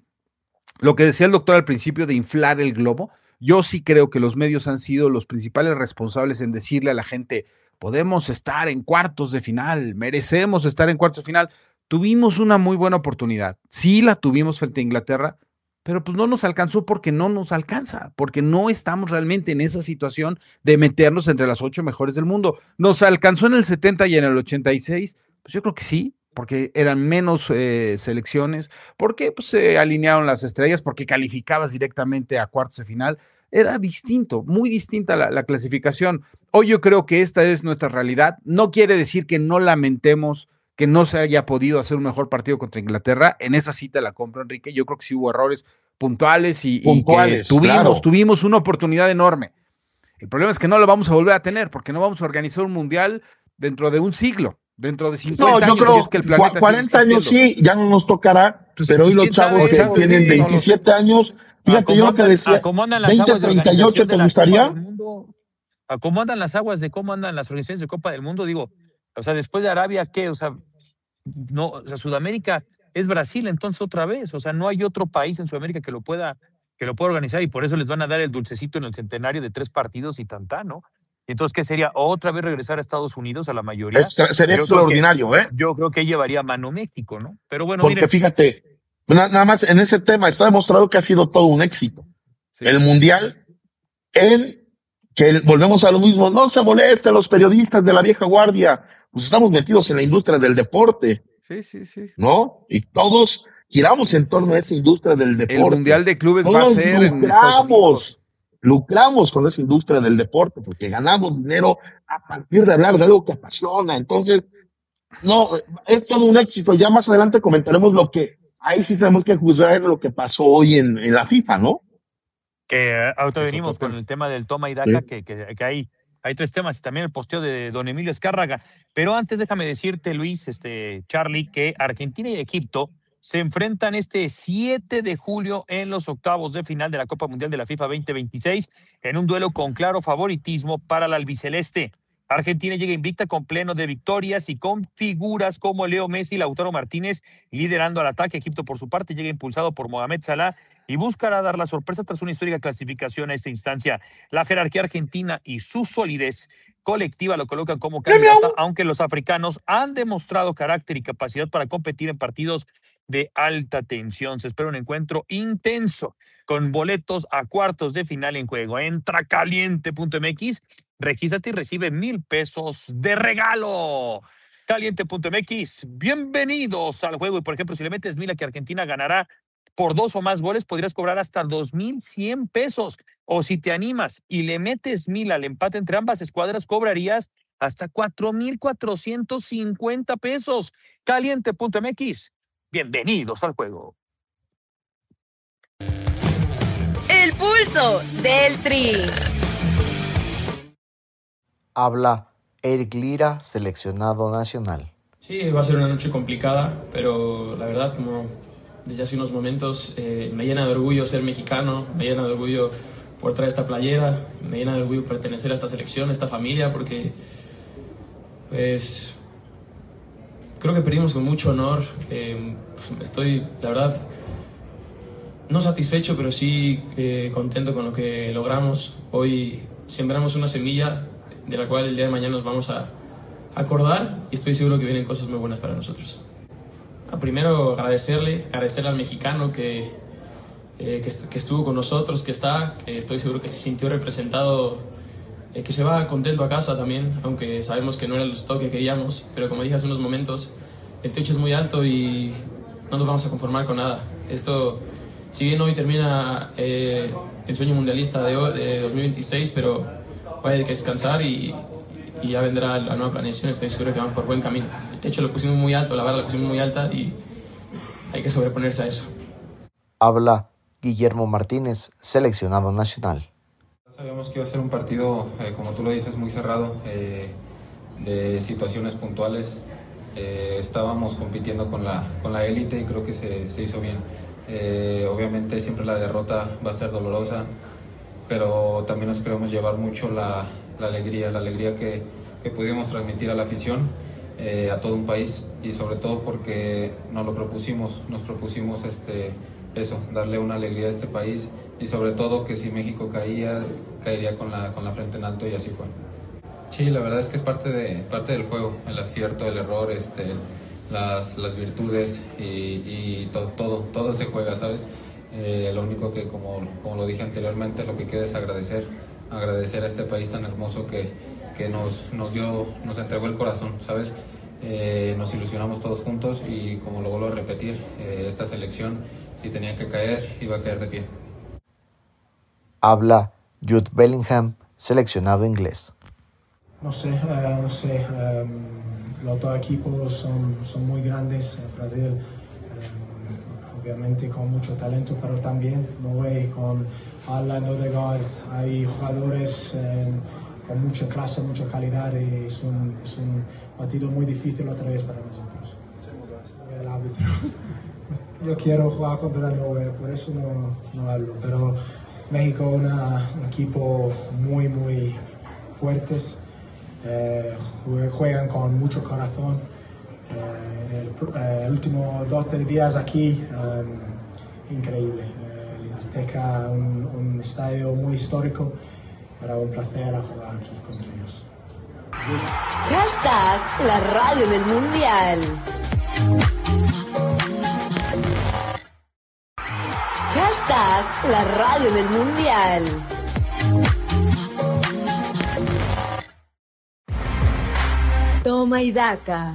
lo que decía el doctor al principio de inflar el globo, yo sí creo que los medios han sido los principales responsables en decirle a la gente, podemos estar en cuartos de final, merecemos estar en cuartos de final. Tuvimos una muy buena oportunidad, sí la tuvimos frente a Inglaterra, pero pues no nos alcanzó porque no nos alcanza, porque no estamos realmente en esa situación de meternos entre las ocho mejores del mundo. ¿Nos alcanzó en el setenta y en el ochenta y seis? Pues yo creo que sí, porque eran menos eh, selecciones, porque pues, se alinearon las estrellas, porque calificabas directamente a cuartos de final. Era distinto, muy distinta la, la clasificación. Hoy yo creo que esta es nuestra realidad. No quiere decir que no lamentemos que no se haya podido hacer un mejor partido contra Inglaterra. En esa cita la compro, Enrique. Yo creo que sí hubo errores puntuales y, puntuales, y que tuvimos, claro. tuvimos una oportunidad enorme. El problema es que no lo vamos a volver a tener porque no vamos a organizar un mundial dentro de un siglo, dentro de cincuenta no, yo años. Creo, es que el planeta cuarenta años sí, ya no nos tocará, pues, pero hoy los chavos que chavos, tienen sí, veintisiete no años, fíjate, yo lo que decía, veinte, treinta y ocho, ¿te gustaría? ¿A cómo andan las aguas de cómo andan las organizaciones de Copa del Mundo? Digo, o sea, después de Arabia, ¿qué? O sea, no, o sea, Sudamérica es Brasil, entonces otra vez, o sea, no hay otro país en Sudamérica que lo pueda, que lo pueda organizar y por eso les van a dar el dulcecito en el centenario de tres partidos y tantá, ¿no? Entonces, ¿qué sería? ¿Otra vez regresar a Estados Unidos a la mayoría? Es, sería yo extraordinario, que, ¿eh? Yo creo que llevaría mano México, ¿no? Pero bueno, porque miren, fíjate, nada más en ese tema está demostrado que ha sido todo un éxito. Sí. El Mundial, en que volvemos a lo mismo, no se molesten los periodistas de la vieja guardia, pues estamos metidos en la industria del deporte. Sí, sí, sí. ¿No? Y todos giramos en torno a esa industria del deporte. El Mundial de Clubes todos va a ser lucramos, en Estados Unidos. Lucramos con esa industria del deporte porque ganamos dinero a partir de hablar de algo que apasiona. Entonces, no, es todo un éxito. Ya más adelante comentaremos lo que, ahí sí tenemos que juzgar lo que pasó hoy en, en la FIFA, ¿no? Que uh, ahorita venimos con el tema del toma y daca, sí. que, que, que hay, hay tres temas, y también el posteo de don Emilio Escárraga. Pero antes déjame decirte, Luis, este, Charlie, que Argentina y Egipto se enfrentan este siete de julio en los octavos de final de la Copa Mundial de la FIFA veinte veintiséis en un duelo con claro favoritismo para la albiceleste. Argentina llega invicta con pleno de victorias y con figuras como Leo Messi y Lautaro Martínez liderando al ataque. Egipto, por su parte, llega impulsado por Mohamed Salah y buscará dar la sorpresa tras una histórica clasificación a esta instancia. La jerarquía argentina y su solidez colectiva lo colocan como candidata, aunque los africanos han demostrado carácter y capacidad para competir en partidos de alta tensión. Se espera un encuentro intenso con boletos a cuartos de final en juego. Entra caliente punto m x, regístrate y recibe mil pesos de regalo. caliente punto m x, bienvenidos al juego. Y por ejemplo, si le metes mil a que Argentina ganará por dos o más goles, podrías cobrar hasta dos mil cien pesos. O si te animas y le metes mil al empate entre ambas escuadras, cobrarías hasta cuatro mil cuatrocientos cincuenta pesos. caliente punto m x, bienvenidos al juego. El pulso del Tri. Habla Eric Lira, seleccionado nacional. Sí, va a ser una noche complicada, pero la verdad, como desde hace unos momentos. Eh, me llena de orgullo ser mexicano, me llena de orgullo por traer esta playera, me llena de orgullo pertenecer a esta selección, a esta familia, porque pues creo que perdimos con mucho honor. Eh, estoy, la verdad, no satisfecho, pero sí eh, contento con lo que logramos. Hoy sembramos una semilla de la cual el día de mañana nos vamos a acordar, y estoy seguro que vienen cosas muy buenas para nosotros. Primero agradecerle, agradecerle al mexicano que, eh, que, est que estuvo con nosotros, que está, que estoy seguro que se sintió representado, eh, que se va contento a casa también, aunque sabemos que no era el resultado que queríamos, pero como dije hace unos momentos, el techo es muy alto y no nos vamos a conformar con nada. Esto, si bien hoy termina eh, el sueño mundialista de, hoy, de dos mil veintiséis, pero hay que descansar y, y ya vendrá la nueva planeación. Estoy seguro que vamos por buen camino. El techo lo pusimos muy alto, la barra la pusimos muy alta y hay que sobreponerse a eso. Habla Guillermo Martínez, seleccionado nacional. Sabíamos que iba a ser un partido, eh, como tú lo dices, muy cerrado, eh, de situaciones puntuales. Eh, estábamos compitiendo con la, con la élite y creo que se, se hizo bien. Eh, obviamente siempre la derrota va a ser dolorosa, pero también nos queremos llevar mucho la, la alegría, la alegría que, que pudimos transmitir a la afición, eh, a todo un país, y sobre todo porque nos lo propusimos, nos propusimos este, eso, darle una alegría a este país, y sobre todo que si México caía, caería con la, con la frente en alto, y así fue. Sí, la verdad es que es parte, de, parte del juego, el acierto, el error, este, las, las virtudes y, y todo, todo, todo se juega, ¿sabes? Eh, lo único que, como, como lo dije anteriormente, lo que queda es agradecer, agradecer a este país tan hermoso que, que nos, nos dio, nos entregó el corazón, ¿sabes? Eh, nos ilusionamos todos juntos y, como lo vuelvo a repetir, eh, esta selección, si tenía que caer, iba a caer de pie. Habla Jude Bellingham, seleccionado inglés. No sé, uh, no sé, um, los dos equipos son, son muy grandes. Brasil, um, obviamente con mucho talento, pero también Norway con Haaland, Odegaard, hay jugadores um, con mucha clase, mucha calidad, y es un, es un partido muy difícil otra vez para nosotros. El árbitro. Yo quiero jugar contra Norway, por eso no, no hablo, pero México es un equipo muy, muy fuertes. Eh, juegan con mucho corazón. Eh, el, eh, el último dos tres días aquí, um, increíble. Eh, Azteca, un, un estadio muy histórico. Era un placer jugar aquí contra ellos. Hashtag la radio del mundial. Hashtag la radio del mundial. Toma y daca.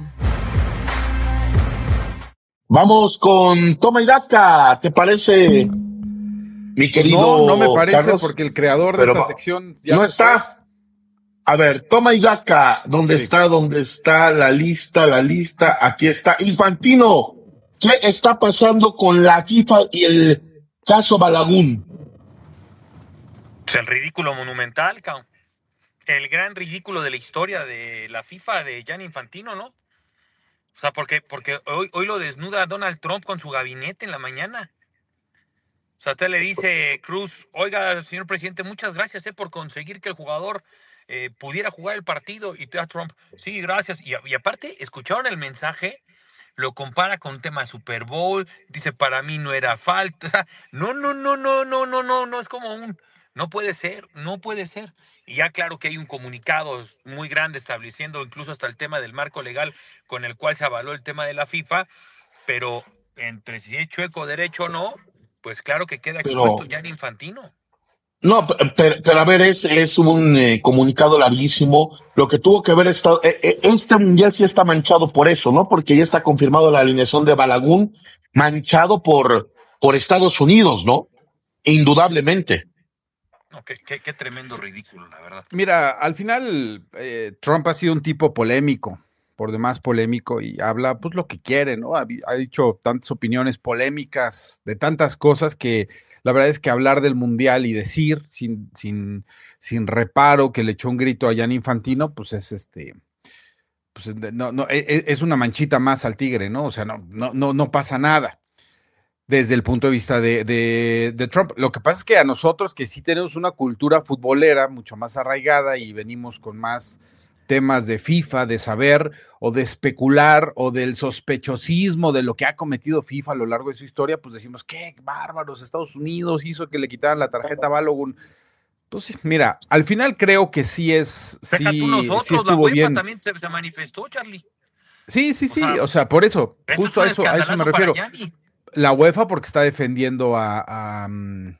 Vamos con Toma y daca, ¿te parece, mi querido? No, no me parece, Carlos, porque el creador de esta sección ya no se está. fue. A ver, Toma y daca, ¿dónde Sí. está? ¿Dónde está la lista? La lista, aquí está. Infantino, ¿qué está pasando con la FIFA y el caso Balagun? Pues el ridículo monumental, cabrón. El gran ridículo de la historia de la FIFA de Gianni Infantino, ¿no? O sea, porque, porque hoy, hoy lo desnuda Donald Trump con su gabinete en la mañana. O sea, usted le dice, Cruz, oiga, señor presidente, muchas gracias eh, por conseguir que el jugador eh, pudiera jugar el partido. Y te da Trump, sí, gracias. Y, y aparte, ¿escucharon el mensaje? Lo compara con un tema de Super Bowl. Dice, para mí no era falta. O sea, no, no, no, no, no, no, no, no es como un... No puede ser, no puede ser. Y ya claro que hay un comunicado muy grande estableciendo incluso hasta el tema del marco legal con el cual se avaló el tema de la FIFA, pero entre si es chueco, derecho o no, pues claro que queda Pero- expuesto Gianni Infantino. No, pe- pero, pero a ver, es, es un eh, comunicado larguísimo. Lo que tuvo que ver estado, eh, eh, este mundial sí está manchado por eso, ¿no? Porque ya está confirmado la alineación de Balagun, manchado por, por Estados Unidos, ¿no? Indudablemente. No, qué, qué, qué tremendo ridículo, la verdad. Mira, al final eh, Trump ha sido un tipo polémico, por demás polémico, y habla pues lo que quiere, ¿no? Ha, ha dicho tantas opiniones polémicas de tantas cosas que la verdad es que hablar del mundial y decir sin, sin, sin reparo que le echó un grito a Gianni Infantino, pues es este, pues no, no, es, es una manchita más al tigre, ¿no? O sea, no, no, no, no pasa nada. desde el punto de vista de, de, de Trump. Lo que pasa es que a nosotros, que sí tenemos una cultura futbolera mucho más arraigada y venimos con más temas de FIFA, de saber o de especular o del sospechosismo de lo que ha cometido FIFA a lo largo de su historia, pues decimos, qué bárbaros, Estados Unidos hizo que le quitaran la tarjeta a Balogun. Pues sí, mira, al final creo que sí es, sí, nosotros, sí estuvo la UEFA bien. También se, se manifestó, Charlie. Sí, sí, sí, o sea, o sea, por eso, justo a eso, a eso me refiero. Gianni. La UEFA porque está defendiendo a, a,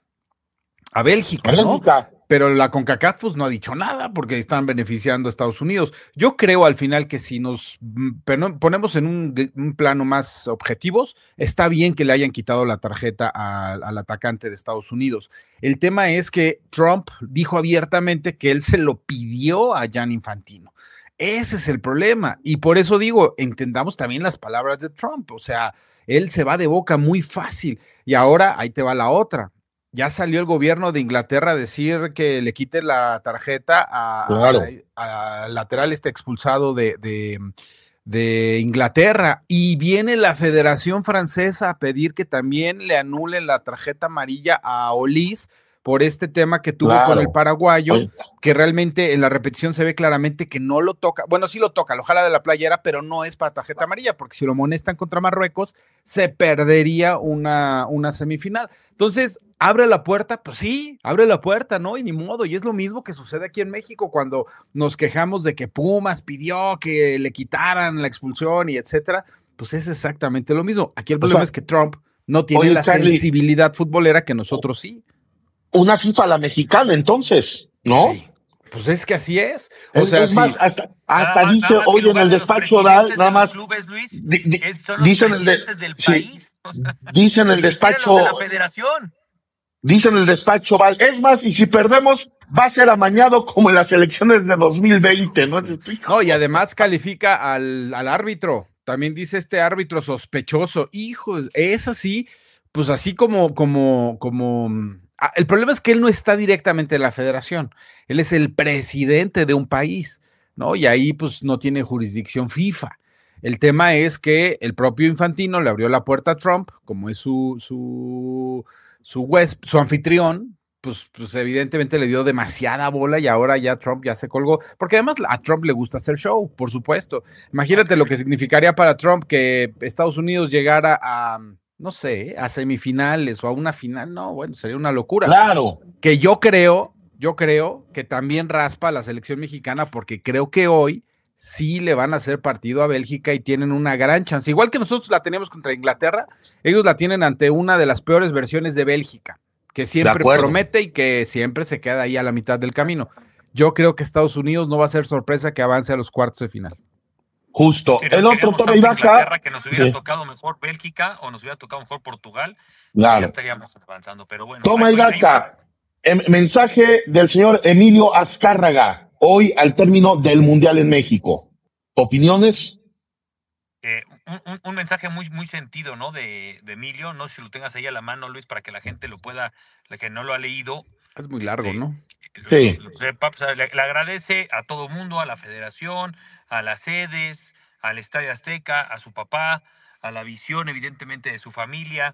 a Bélgica, a Bélgica, ¿no? Pero la CONCACAF pues, no ha dicho nada porque están beneficiando a Estados Unidos. Yo creo al final que si nos ponemos en un, un plano más objetivos, está bien que le hayan quitado la tarjeta a, al atacante de Estados Unidos. El tema es que Trump dijo abiertamente que él se lo pidió a Gianni Infantino. Ese es el problema. Y por eso digo, entendamos también las palabras de Trump. O sea, él se va de boca muy fácil. Y ahora, ahí te va la otra. Ya salió el gobierno de Inglaterra a decir que le quite la tarjeta a, claro. a, a lateral este expulsado de, de, de Inglaterra. Y viene la Federación Francesa a pedir que también le anulen la tarjeta amarilla a Olís por este tema que tuvo claro. con el paraguayo, Oye. que realmente en la repetición se ve claramente que no lo toca, bueno, sí lo toca, lo jala de la playera, pero no es para tarjeta amarilla, porque si lo amonestan contra Marruecos, se perdería una, una semifinal. Entonces, ¿abre la puerta? Pues sí, abre la puerta, ¿no? Y ni modo, y es lo mismo que sucede aquí en México cuando nos quejamos de que Pumas pidió que le quitaran la expulsión y etcétera, pues es exactamente lo mismo. Aquí el problema o sea, es que Trump no tiene oye, la Charlie, sensibilidad futbolera que nosotros sí. Una FIFA la mexicana, entonces, ¿no? Sí, pues es que así es. O es, sea, es más, sí. hasta, hasta nada dice hoy en el despacho oral, nada más. Clubes, Luis, di, di, son los dicen el de, del sí, país. O sea, dicen el despacho. De la federación. Dicen el despacho oral. Es más, y si perdemos, va a ser amañado como en las elecciones de dos mil veinte, ¿no? No, y además califica al, al árbitro. También dice este árbitro sospechoso. Hijos, es así, pues así como, como, como. El problema es que él no está directamente en la federación, él es el presidente de un país, ¿no? Y ahí pues no tiene jurisdicción FIFA. El tema es que el propio Infantino le abrió la puerta a Trump, como es su, su, su, huésp, su anfitrión, pues, pues evidentemente le dio demasiada bola y ahora ya Trump ya se colgó, porque además a Trump le gusta hacer show, por supuesto. Imagínate lo que significaría para Trump que Estados Unidos llegara a... no sé, a semifinales o a una final, no, bueno, sería una locura. Claro. Que yo creo, yo creo que también raspa a la selección mexicana porque creo que hoy sí le van a hacer partido a Bélgica y tienen una gran chance. Igual que nosotros la tenemos contra Inglaterra, ellos la tienen ante una de las peores versiones de Bélgica, que siempre promete y que siempre se queda ahí a la mitad del camino. Yo creo que Estados Unidos no va a ser sorpresa que avance a los cuartos de final. Justo. Si el otro toma y baja. Que nos hubiera sí. tocado mejor Bélgica o nos hubiera tocado mejor Portugal, claro. ya estaríamos avanzando. Pero bueno. Toma y daca. Mensaje del señor Emilio Azcárraga, hoy al término del Mundial en México. ¿Opiniones? Eh, un, un, un mensaje muy, muy sentido, ¿no? De, de Emilio. No sé si lo tengas ahí a la mano, Luis, para que la gente lo pueda, la que no lo ha leído. Es muy largo, este, ¿no? Sí. Lo, lo sepa, o sea, le, le agradece a todo mundo, a la federación, a las sedes, al Estadio Azteca, a su papá, a la visión evidentemente de su familia,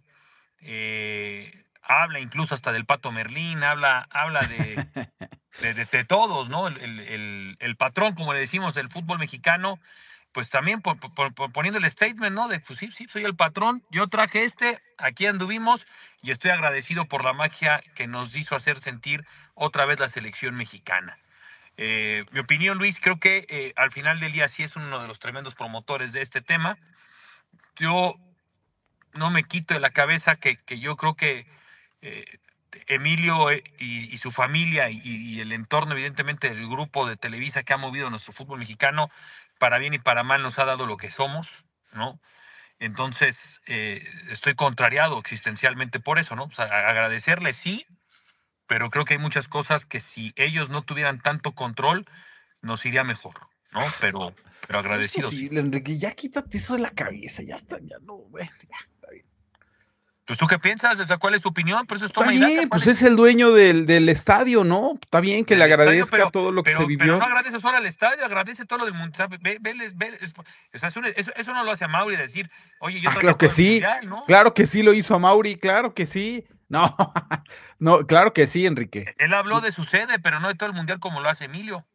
eh, habla incluso hasta del Pato Merlín, habla, habla de, de, de, de todos, ¿no? El, el, el patrón, como le decimos, del fútbol mexicano, pues también por, por, por poniendo el statement, ¿no? De pues sí, sí, soy el patrón, yo traje este, aquí anduvimos y estoy agradecido por la magia que nos hizo hacer sentir otra vez la selección mexicana. Eh, mi opinión, Luis, creo que eh, al final del día sí es uno de los tremendos promotores de este tema. Yo no me quito de la cabeza que, que yo creo que eh, Emilio eh, y, y su familia y, y el entorno, evidentemente, del grupo de Televisa que ha movido nuestro fútbol mexicano, para bien y para mal nos ha dado lo que somos, ¿no? Entonces, eh, estoy contrariado existencialmente por eso, ¿no? O sea, agradecerle sí, pero creo que hay muchas cosas que si ellos no tuvieran tanto control, nos iría mejor, ¿no? Pero, pero agradecidos. Sí, Enrique, ya quítate eso de la cabeza, ya está, ya no, bueno, ya, está bien. Pues, ¿tú qué piensas? O sea, ¿cuál es tu opinión? Por eso es Está toma y bien, daca, pues ¿cuál es el dueño del, del estadio, ¿no? Está bien que le estadio, agradezca pero, todo lo que pero, se vivió. pero no agradece solo al estadio, agradece todo lo del mundial. Ve, ve, ve, ve, es, o sea, eso, eso, eso no lo hace a Mauri decir, oye, yo Ah, claro que sí, mundial, ¿no? Claro que sí lo hizo a Mauri, claro que sí. No, no, claro que sí, Enrique. Él habló de su sede, pero no de todo el mundial como lo hace Emilio.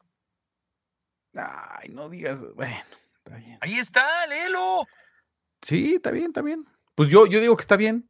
Ay, no digas, bueno, está bien. Ahí está, léelo. Sí, está bien, está bien. Pues yo, yo digo que está bien.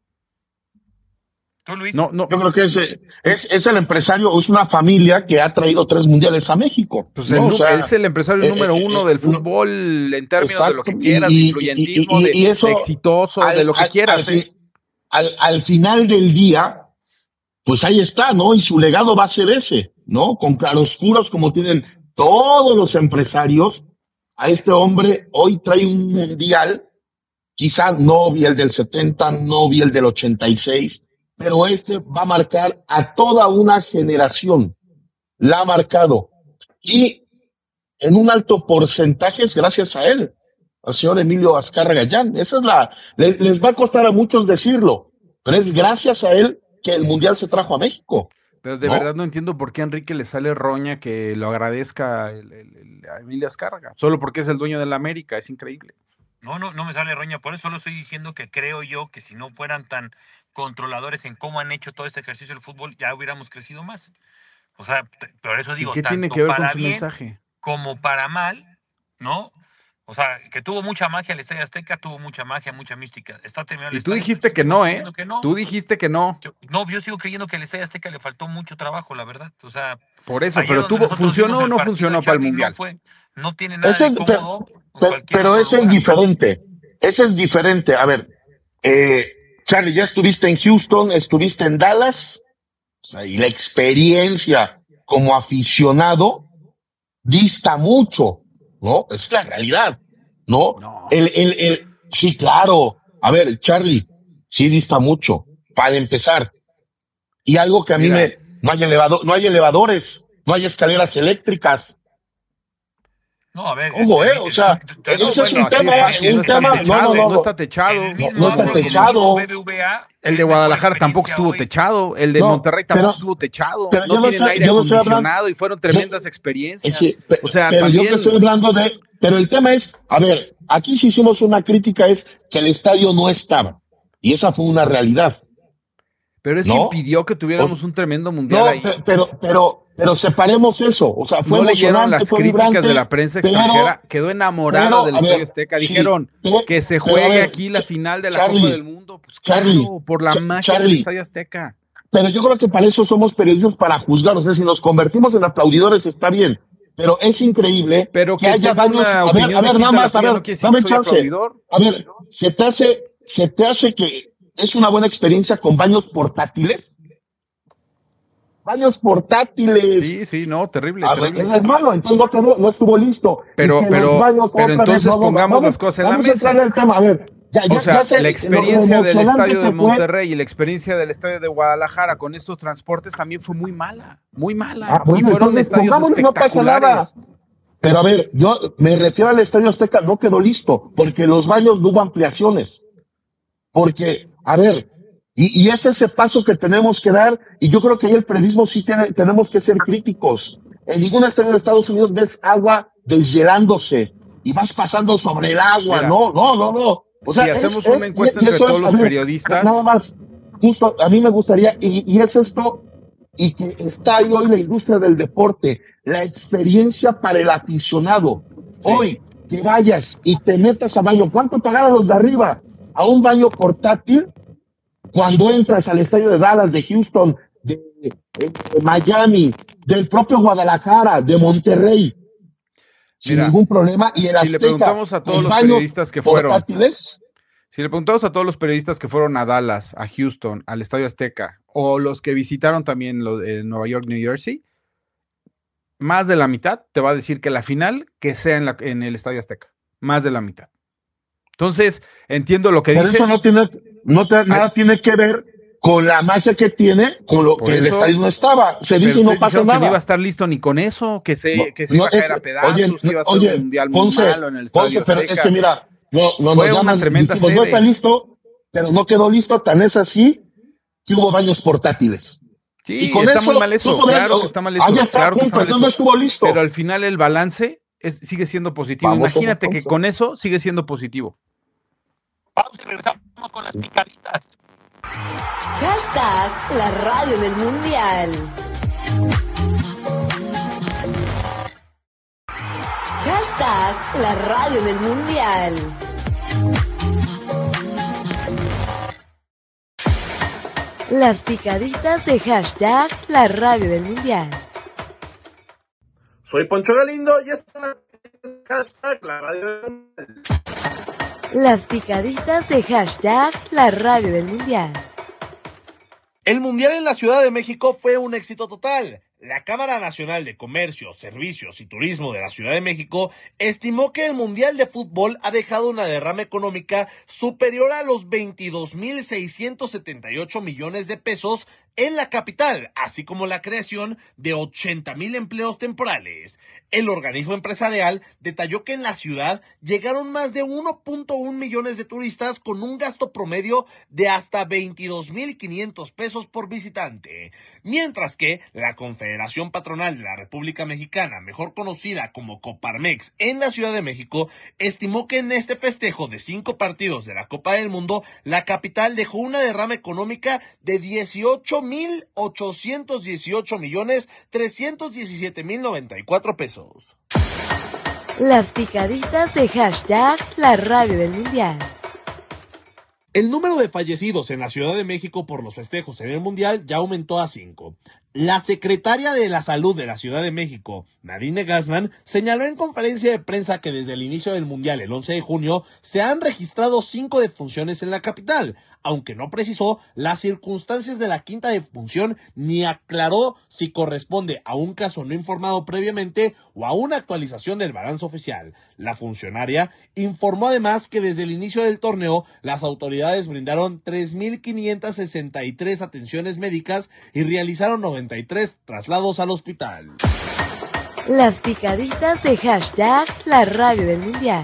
¿Tú, Luis? No, no. Yo creo que es, es, es el empresario, es una familia que ha traído tres mundiales a México. Pues ¿no? el, o sea, es el empresario eh, número uno eh, del fútbol no, en términos exacto, de lo que quieras, y, de influyentismo, y, y, y, y de, eso, de exitoso, al, de lo que al, quieras. Al, eh. al, al final del día, pues ahí está, ¿no? Y su legado va a ser ese, ¿no? Con claroscuros como tienen todos los empresarios, a este hombre hoy trae un mundial, quizá no vi el del setenta, no vi el del ochenta y seis, pero este va a marcar a toda una generación, la ha marcado, y en un alto porcentaje es gracias a él, al señor Emilio Azcárraga Gallán. Esa es la, les, les va a costar a muchos decirlo, pero es gracias a él que el mundial se trajo a México. Pero de ¿no? verdad no entiendo por qué a Enrique le sale roña que lo agradezca el, el, el, a Emilio Azcárraga, solo porque es el dueño de la América, es increíble. No, no, no me sale roña, por eso solo estoy diciendo que creo yo que si no fueran tan controladores en cómo han hecho todo este ejercicio del fútbol, ya hubiéramos crecido más. O sea, por eso digo, ¿qué tanto tiene que ver para con su bien mensaje? Como para mal, ¿no? O sea, que tuvo mucha magia el Estadio Azteca, tuvo mucha magia, mucha mística. Está terminando y tú dijiste que no, ¿eh? Que no. Tú dijiste que no. Yo, no, yo sigo creyendo que al Estadio Azteca le faltó mucho trabajo, la verdad. O sea, por eso, pero tuvo, ¿funcionó o no funcionó para el Mundial? No, fue, no tiene nada eso de es, cómodo. Pero, pero eso es diferente. Eso es diferente. A ver, eh, Charlie, ya estuviste en Houston, estuviste en Dallas, o sea, y la experiencia como aficionado dista mucho, ¿no? Es la realidad, ¿no? no. El, el, el, sí, claro. A ver, Charlie, sí dista mucho, para empezar. Y algo que a Mira. mí me, no hay elevador, no hay elevadores, no hay escaleras eléctricas. No, a ver. ¿Cómo, eh? O sea, ese bueno, es un tema, fácil, un no tema, techado, no, no, no, no está techado. No, no está techado. El de Guadalajara tampoco estuvo techado, el de no, Monterrey tampoco pero, estuvo techado, pero no tienen sé, aire acondicionado y fueron tremendas yo, experiencias. Sí, o sea, pero también... yo te estoy hablando de, pero el tema es, a ver, aquí sí hicimos una crítica, es que el estadio no estaba, y esa fue una realidad. Pero eso ¿no? impidió que tuviéramos o, un tremendo mundial no, ahí. pero, pero, pero separemos eso, o sea, fue no leyeron las fue críticas vibrante, de la prensa extranjera, pero, quedó enamorada del Estadio Azteca, sí, dijeron pero, que se juegue ver, aquí la final de la Charlie, Copa del Mundo, pues Charlie, claro, por la magia Charlie, del Estadio Azteca. Pero yo creo que para eso somos periodistas, para juzgar, o sea, si nos convertimos en aplaudidores está bien, pero es increíble pero que, que haya baños, a ver, a ver, nada más, a ver, no dame chance, aplaudidor. A ver, se te hace, se te hace que es una buena experiencia con baños portátiles. Baños portátiles. Sí, sí, no, terrible. A terrible. ver, es malo, entonces no, quedó, no estuvo listo. Pero, pero, pero entonces vez, pongamos vamos, las cosas en vamos la mesa. El tema. A ver, ya, ya, o sea, ya sé, la experiencia lo, lo del estadio de Monterrey fue... y la experiencia del estadio de Guadalajara con estos transportes también fue muy mala, muy mala. Ah, bueno, y fueron entonces, estadios espectaculares. No pasa nada. Pero a ver, yo me refiero al Estadio Azteca, no quedó listo, porque los baños no hubo ampliaciones. Porque, a ver, y, y es ese paso que tenemos que dar, y yo creo que ahí el periodismo sí tiene, tenemos que ser críticos. En ningún estadio de Estados Unidos ves agua deshielándose y vas pasando sobre el agua. Mira, no, no, no, no. O sea, si hacemos es, una encuesta es, entre todos es, los ver, periodistas. Nada más, justo a mí me gustaría, y, y es esto, y que está ahí hoy la industria del deporte, la experiencia para el aficionado. Sí. Hoy, que vayas y te metas a baño, ¿cuánto pagaron los de arriba? A un baño portátil, cuando entras al estadio de Dallas, de Houston, de, de, de Miami, del propio Guadalajara, de Monterrey, sin Mira, ningún problema. Y el si Azteca, le preguntamos a todos los periodistas que fueron, portátiles, si le preguntamos a todos los periodistas que fueron a Dallas, a Houston, al Estadio Azteca, o los que visitaron también lo, eh, Nueva York, New Jersey, más de la mitad te va a decir que la final que sea en, la, en el Estadio Azteca, más de la mitad. Entonces, entiendo lo que Pero dices. Eso no tiene, no te, nada Ay. tiene que ver con la magia que tiene, con lo Por que eso, el estadio no estaba. Se dice y no pasa nada. Que no iba a estar listo ni con eso, que se, no, que se no, iba a caer es, a pedazos, oye, que iba a ser oye, un mundial Ponce, muy malo en el Estadio Ponce, pero Azteca. es que mira, no, no, Fue no, una llamas, tremenda dijimos, no está listo, pero no quedó listo, tan es así que hubo baños portátiles. Sí, y con está eso, muy mal eso, podrás, claro que está mal eso. Ah, ya está, claro que punto, está mal entonces no eso. estuvo listo. Pero al final el balance es, sigue siendo positivo. Vamos, Imagínate vamos, que vamos. con eso sigue siendo positivo. Vamos y regresamos con las picaditas. Hashtag la radio del mundial. Hashtag la radio del mundial. Las picaditas de hashtag la radio del mundial. Soy Poncho Galindo y esta es hashtag la radio del mundial. Las picaditas de hashtag la radio del mundial. El Mundial en la Ciudad de México fue un éxito total. La Cámara Nacional de Comercio, Servicios y Turismo de la Ciudad de México estimó que el Mundial de Fútbol ha dejado una derrama económica superior a los veintidós mil seiscientos setenta y ocho millones de pesos en la capital, así como la creación de ochenta mil empleos temporales. El organismo empresarial detalló que en la ciudad llegaron más de uno punto uno millones de turistas con un gasto promedio de hasta veintidós mil quinientos pesos por visitante, mientras que la Confederación Patronal de la República Mexicana, mejor conocida como Coparmex en la Ciudad de México, estimó que en este festejo de cinco partidos de la Copa del Mundo, la capital dejó una derrama económica de dieciocho mil ochocientos dieciocho millones trescientos diecisiete mil noventa y cuatro pesos. Las picaditas de hashtag la radio del mundial. El número de fallecidos en la Ciudad de México por los festejos en el Mundial ya aumentó a cinco. La secretaria de la Salud de la Ciudad de México, Nadine Gassman, señaló en conferencia de prensa que desde el inicio del Mundial, el once de junio, se han registrado cinco defunciones en la capital, aunque no precisó las circunstancias de la quinta defunción ni aclaró si corresponde a un caso no informado previamente o a una actualización del balance oficial. La funcionaria informó además que desde el inicio del torneo, las autoridades brindaron tres mil quinientas sesenta y tres atenciones médicas y realizaron noventa y tres traslados al hospital. Las picaditas de hashtag la radio del mundial.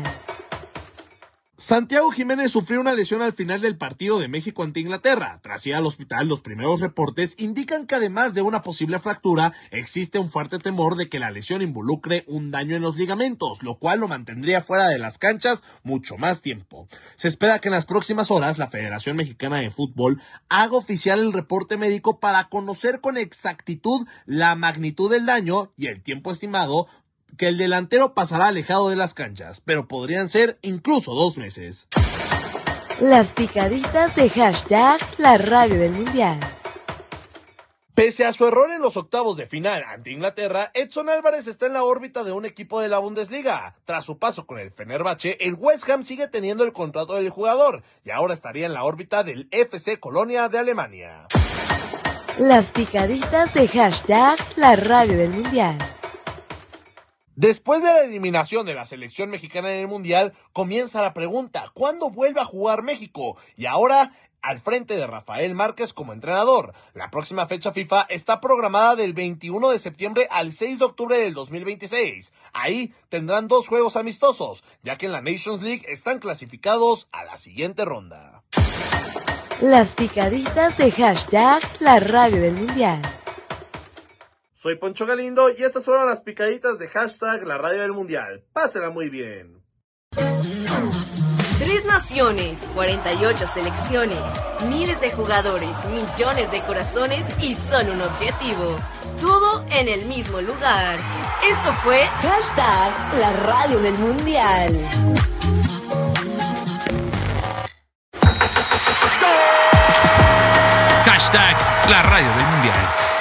Santiago Jiménez sufrió una lesión al final del partido de México ante Inglaterra. Tras ir al hospital, los primeros reportes indican que además de una posible fractura, existe un fuerte temor de que la lesión involucre un daño en los ligamentos, lo cual lo mantendría fuera de las canchas mucho más tiempo. Se espera que en las próximas horas la Federación Mexicana de Fútbol haga oficial el reporte médico para conocer con exactitud la magnitud del daño y el tiempo estimado que el delantero pasará alejado de las canchas, pero podrían ser incluso dos meses. Las picaditas de hashtag la radio del mundial. Pese a su error en los octavos de final ante Inglaterra, Edson Álvarez está en la órbita de un equipo de la Bundesliga. Tras su paso con el Fenerbahce, el West Ham sigue teniendo el contrato del jugador y ahora estaría en la órbita del F C Colonia de Alemania. Las picaditas de hashtag la radio del mundial. Después de la eliminación de la selección mexicana en el Mundial, comienza la pregunta, ¿cuándo vuelve a jugar México? Y ahora, al frente de Rafael Márquez como entrenador. La próxima fecha FIFA está programada del veintiuno de septiembre al seis de octubre del dos mil veintiséis. Ahí tendrán dos juegos amistosos, ya que en la Nations League están clasificados a la siguiente ronda. Las picaditas de hashtag la radio del mundial. Soy Poncho Galindo y estas fueron las picaditas de hashtag la radio del mundial. Pásela muy bien. Tres naciones, cuarenta y ocho selecciones, miles de jugadores, millones de corazones y solo un objetivo. Todo en el mismo lugar. Esto fue hashtag la radio del mundial. Hashtag la radio del mundial.